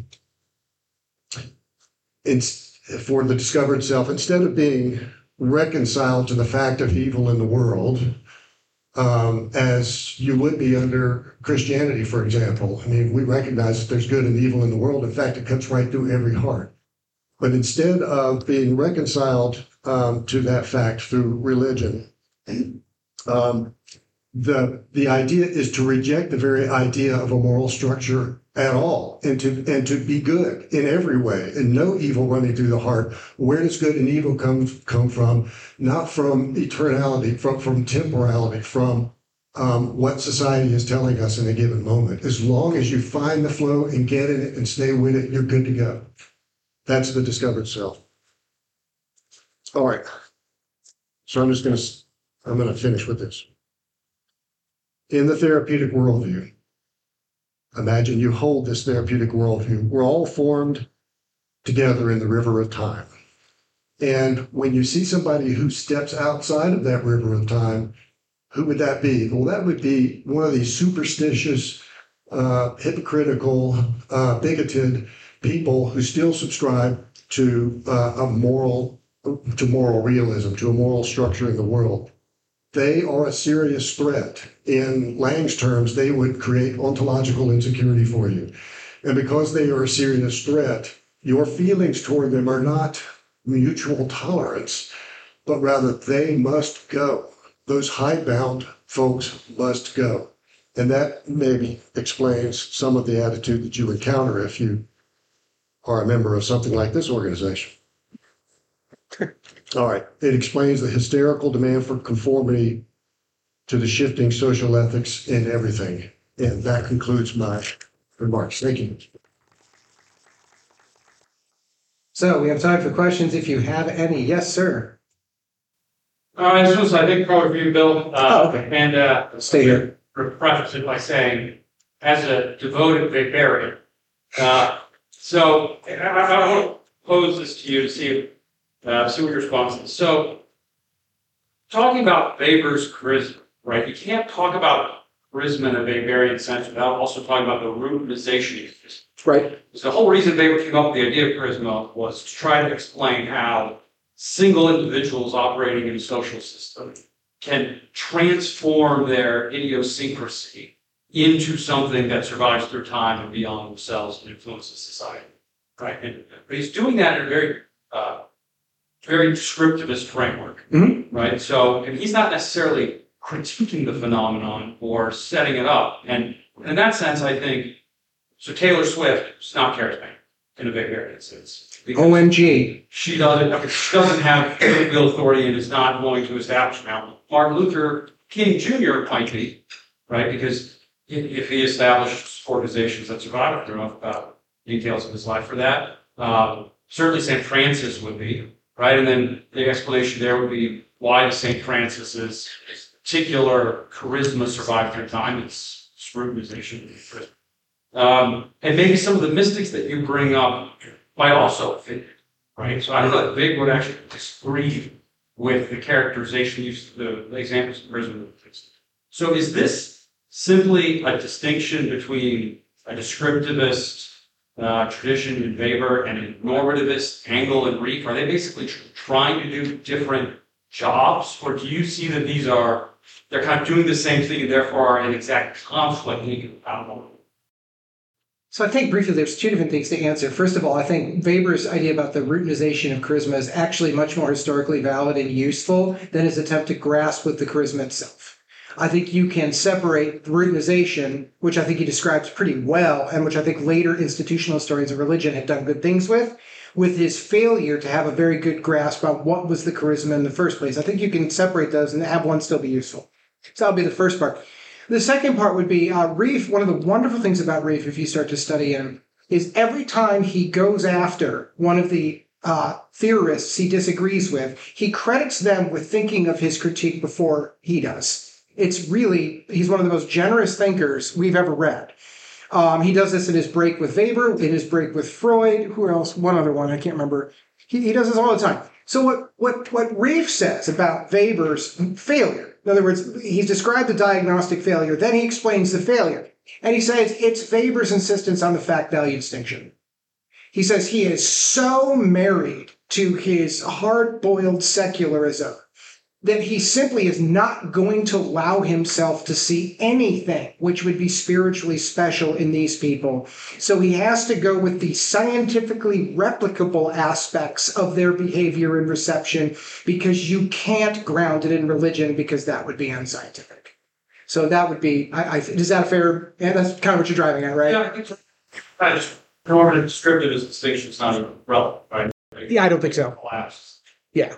the discovered self, instead of being reconciled to the fact of evil in the world, as you would be under Christianity, for example. I mean, we recognize that there's good and evil in the world. In fact, it cuts right through every heart. But instead of being reconciled to that fact through religion, the idea is to reject the very idea of a moral structure at all, and to be good in every way, and no evil running through the heart. Where does good and evil come from? Not from eternality, from temporality, from what society is telling us in a given moment. As long as you find the flow and get in it and stay with it, you're good to go. That's the discovered self. All right. So I'm going to finish with this. In the therapeutic worldview, imagine you hold this therapeutic worldview. We're all formed together in the river of time. And when you see somebody who steps outside of that river of time, who would that be? Well, that would be one of these superstitious, hypocritical, bigoted people who still subscribe to moral realism, to a moral structure in the world. They are a serious threat. In Lang's terms, they would create ontological insecurity for you. And because they are a serious threat, your feelings toward them are not mutual tolerance, but rather they must go. Those hidebound folks must go. And that maybe explains some of the attitude that you encounter if you are a member of something like this organization. All right. It explains the hysterical demand for conformity to the shifting social ethics in everything. And that concludes my remarks. Thank you. So we have time for questions if you have any. Yes, sir. This was, I think, probably for you, Bill. Okay. And Stay here. Preface it by saying, as a devoted Weberian, so I want to pose this to you to see what your response is. So, talking about Weber's charisma, right? You can't talk about charisma in a Weberian sense without also talking about the routinization of charisma. Right. So the whole reason Weber came up with the idea of charisma was to try to explain how single individuals operating in a social system can transform their idiosyncrasy into something that survives through time and beyond themselves and influences society, right? But he's doing that in a very, very descriptivist framework, right? So, and he's not necessarily critiquing the phenomenon or setting it up. And in that sense, I think, so Taylor Swift is not charismatic in a Weberian sense. OMG. She doesn't have real authority and is not going to establish now. Martin Luther King Jr. might be, right? Because if he established organizations that survive, I don't know about details of his life for that. Certainly St. Francis would be, right? And then the explanation there would be why the St. Francis's particular charisma survived through time. It's scrutinization. And maybe some of the mystics that you bring up might also fit, right? So I don't know if Big would actually disagree with the characterization used, the examples of charisma. So is this simply a distinction between a descriptivist tradition in Weber and a normativist angle in Rieff? Are they basically trying to do different jobs, or do you see that they're kind of doing the same thing and therefore are in exact conflict? I don't know. So I think briefly there's two different things to answer. First of all, I think Weber's idea about the routinization of charisma is actually much more historically valid and useful than his attempt to grasp with the charisma itself. I think you can separate routinization, which I think he describes pretty well, and which I think later institutional historians of religion have done good things with his failure to have a very good grasp on what was the charisma in the first place. I think you can separate those and have one still be useful. So that'll be the first part. The second part would be Rieff. One of the wonderful things about Rieff, if you start to study him, is every time he goes after one of the theorists he disagrees with, he credits them with thinking of his critique before he does. He's one of the most generous thinkers we've ever read. He does this in his break with Weber, in his break with Freud. Who else? One other one, I can't remember. He does this all the time. So what Rieff says about Weber's failure, in other words, he's described the diagnostic failure, then he explains the failure. And he says it's Weber's insistence on the fact-value distinction. He says he is so married to his hard-boiled secularism that he simply is not going to allow himself to see anything which would be spiritually special in these people. So he has to go with the scientifically replicable aspects of their behavior and reception, because you can't ground it in religion, because that would be unscientific. So that would be, is that a fair, yeah, that's kind of what you're driving at, right? Yeah, I think so. I just, normative descriptive as distinction is not even relevant, right? Yeah, I don't think so. Collapse. Yeah.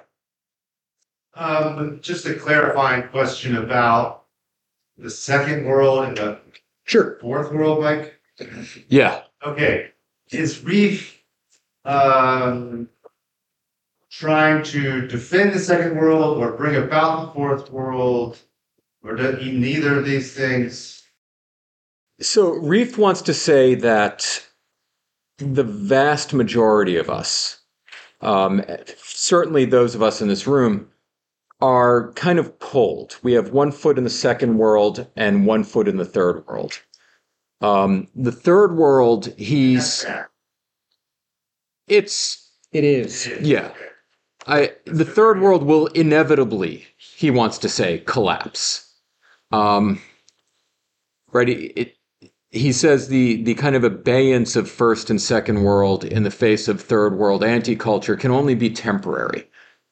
But just a clarifying question about the second world and the Sure. fourth world, Mike. Yeah. Okay. Is Rieff trying to defend the second world or bring about the fourth world, or does he neither of these things? So Rieff wants to say that the vast majority of us, certainly those of us in this room, are kind of pulled. We have 1 foot in the second world and 1 foot in the third world. The third world, it is. Yeah. The third world will inevitably, he wants to say, collapse. Right? He says the kind of abeyance of first and second world in the face of third world anti-culture can only be temporary.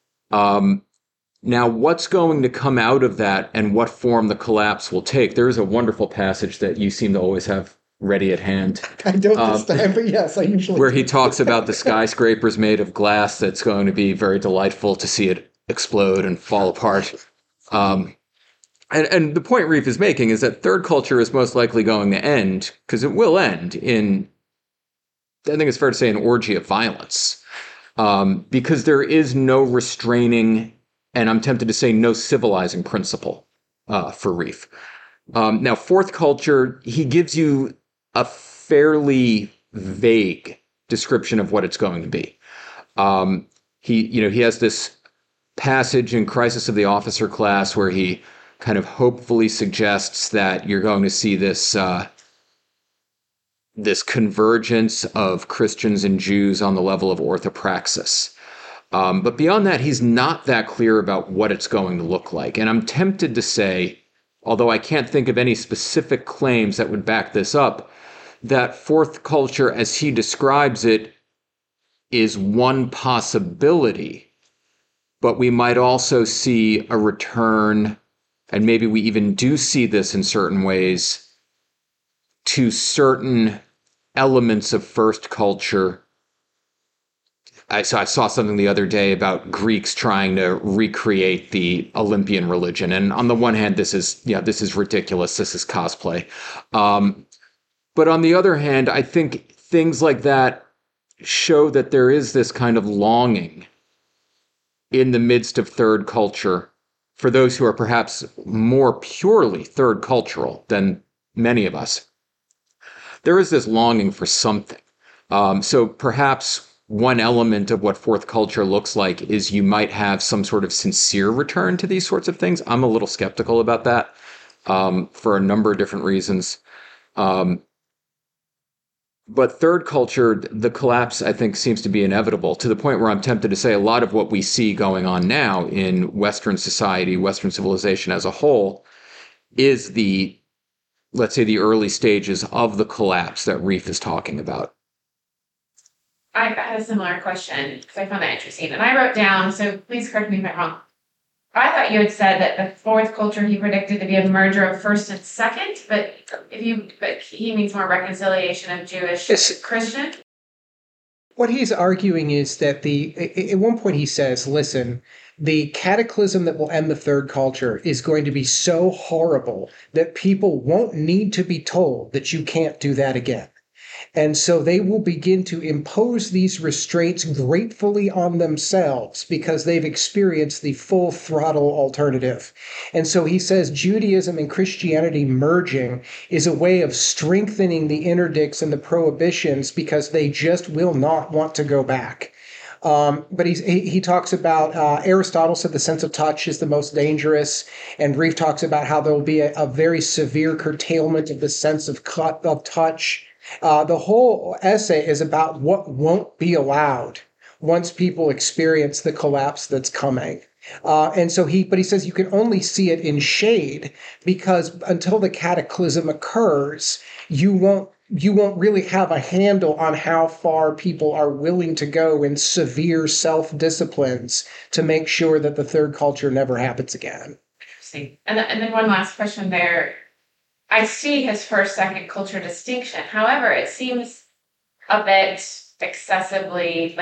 Now, what's going to come out of that and what form the collapse will take? There is a wonderful passage that you seem to always have ready at hand. I don't this time, but yes, I usually where he talks about the skyscrapers made of glass that's going to be very delightful to see it explode and fall apart. And the point Rieff is making is that third culture is most likely going to end, because it will end in, I think it's fair to say, an orgy of violence. because there is no restraining, and I'm tempted to say no civilizing principle for Rieff. Now, fourth culture, he gives you a fairly vague description of what it's going to be. He has this passage in Crisis of the Officer Class where he kind of hopefully suggests that you're going to see this this convergence of Christians and Jews on the level of orthopraxis. But beyond that, he's not that clear about what it's going to look like. And I'm tempted to say, although I can't think of any specific claims that would back this up, that fourth culture, as he describes it, is one possibility. But we might also see a return, and maybe we even do see this in certain ways, to certain elements of first culture. I saw something the other day about Greeks trying to recreate the Olympian religion. And on the one hand, this is ridiculous. This is cosplay. But on the other hand, I think things like that show that there is this kind of longing in the midst of third culture for those who are perhaps more purely third cultural than many of us. There is this longing for something. So perhaps one element of what fourth culture looks like is you might have some sort of sincere return to these sorts of things. I'm a little skeptical about that for a number of different reasons. But third culture, the collapse, I think, seems to be inevitable, to the point where I'm tempted to say a lot of what we see going on now in Western society, Western civilization as a whole, is let's say, the early stages of the collapse that Rieff is talking about. I had a similar question because I found that interesting. And I wrote down, so please correct me if I'm wrong. I thought you had said that the fourth culture he predicted to be a merger of first and second, but he means more reconciliation of Jewish Christian. What he's arguing is that at one point he says, listen, the cataclysm that will end the third culture is going to be so horrible that people won't need to be told that you can't do that again. And so they will begin to impose these restraints gratefully on themselves because they've experienced the full throttle alternative. And so he says Judaism and Christianity merging is a way of strengthening the interdicts and the prohibitions because they just will not want to go back. But he talks about, Aristotle said the sense of touch is the most dangerous, and Rieff talks about how there will be a very severe curtailment of the sense of touch. The whole essay is about what won't be allowed once people experience the collapse that's coming. But he says you can only see it in shade because until the cataclysm occurs, you won't really have a handle on how far people are willing to go in severe self-disciplines to make sure that the third culture never happens again. Interesting. And then one last question there. I see his first, second culture distinction. However, it seems a bit excessively,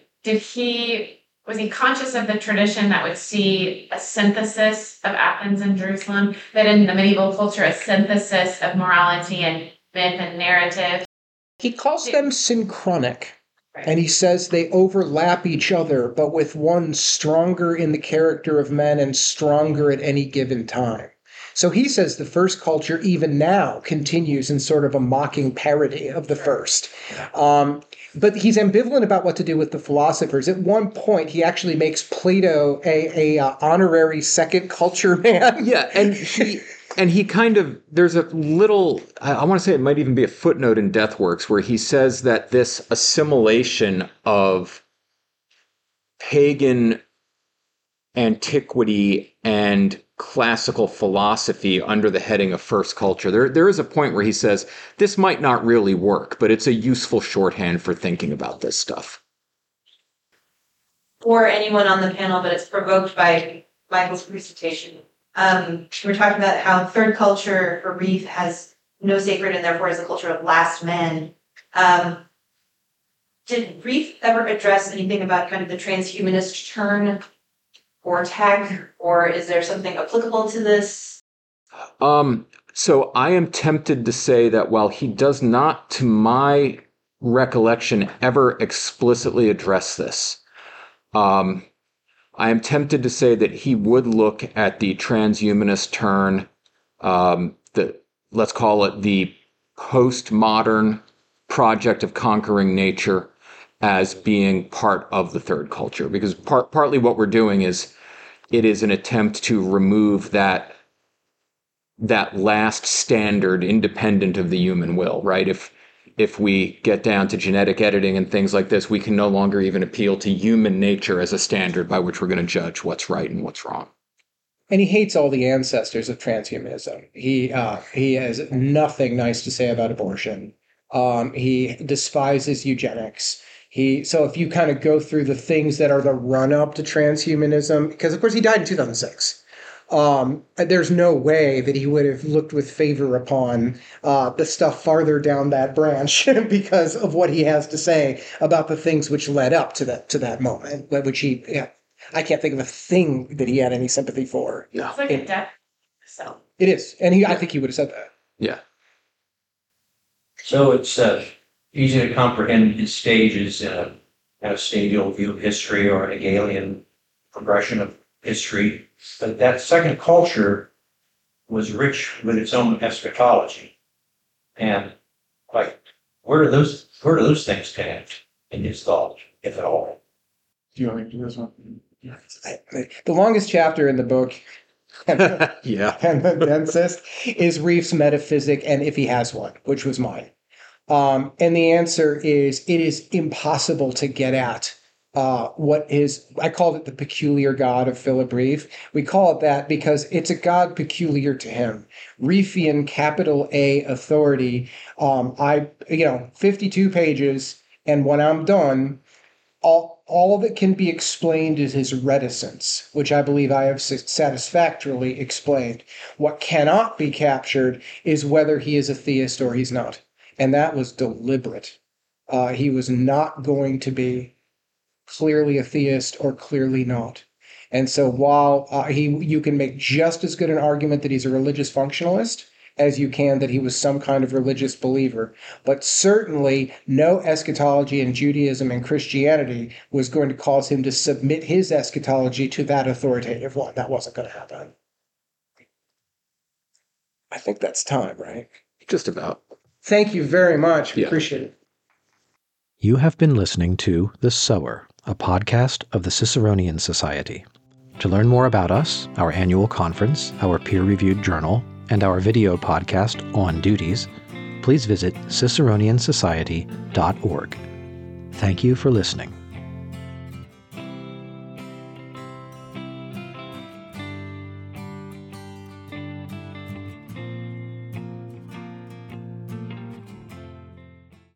was he conscious of the tradition that would see a synthesis of Athens and Jerusalem, that in the medieval culture, a synthesis of morality and myth and narrative? He calls them synchronic. Right. And he says they overlap each other, but with one stronger in the character of men and stronger at any given time. So he says the first culture, even now, continues in sort of a mocking parody of the first. But he's ambivalent about what to do with the philosophers. At one point, he actually makes Plato a honorary second culture man. Yeah, and he kind of, there's a little, I want to say it might even be a footnote in Deathworks, where he says that this assimilation of pagan antiquity and classical philosophy under the heading of first culture. There is a point where he says, this might not really work, but it's a useful shorthand for thinking about this stuff. Or anyone on the panel, but it's provoked by Michael's presentation. We're talking about how third culture for Rieff has no sacred and therefore is a culture of last men. Did Rieff ever address anything about kind of the transhumanist turn or tech, or is there something applicable to this? So I am tempted to say that while he does not, to my recollection, ever explicitly address this, I am tempted to say that he would look at the transhumanist turn, let's call it the postmodern project of conquering nature, as being part of the third culture, because partly what we're doing is it is an attempt to remove that last standard independent of the human will, right? If we get down to genetic editing and things like this, we can no longer even appeal to human nature as a standard by which we're going to judge what's right and what's wrong. And he hates all the ancestors of transhumanism. He has nothing nice to say about abortion. He despises eugenics. So if you kind of go through the things that are the run-up to transhumanism, because of course he died in 2006, there's no way that he would have looked with favor upon the stuff farther down that branch because of what he has to say about the things which led up to that moment, which I can't think of a thing that he had any sympathy for. Yeah. It's like a death cell. It is, and I think he would have said that. Yeah. So it's easy to comprehend in stages in a kind of stadial view of history or a Hegelian progression of history. But that second culture was rich with its own eschatology. And where do those things connect in his thought, if at all? Do you want me to do this one? The longest chapter in the book, Yeah. and the densest, is Reef's metaphysic and if he has one, which was mine. And the answer is it is impossible to get at what is, I called it the peculiar God of Philip Reef. We call it that because it's a God peculiar to him. Reefian capital A authority. 52 pages, and when I'm done, all that can be explained is his reticence, which I believe I have satisfactorily explained. What cannot be captured is whether he is a theist or he's not. And that was deliberate. He was not going to be clearly a theist or clearly not. And so while you can make just as good an argument that he's a religious functionalist as you can that he was some kind of religious believer, but certainly no eschatology in Judaism and Christianity was going to cause him to submit his eschatology to that authoritative one. That wasn't going to happen. I think that's time, right? Just about. Thank you very much. Yeah. Appreciate it. You have been listening to The Sower, a podcast of the Ciceronian Society. To learn more about us, our annual conference, our peer-reviewed journal, and our video podcast, On Duties, please visit ciceroniansociety.org. Thank you for listening.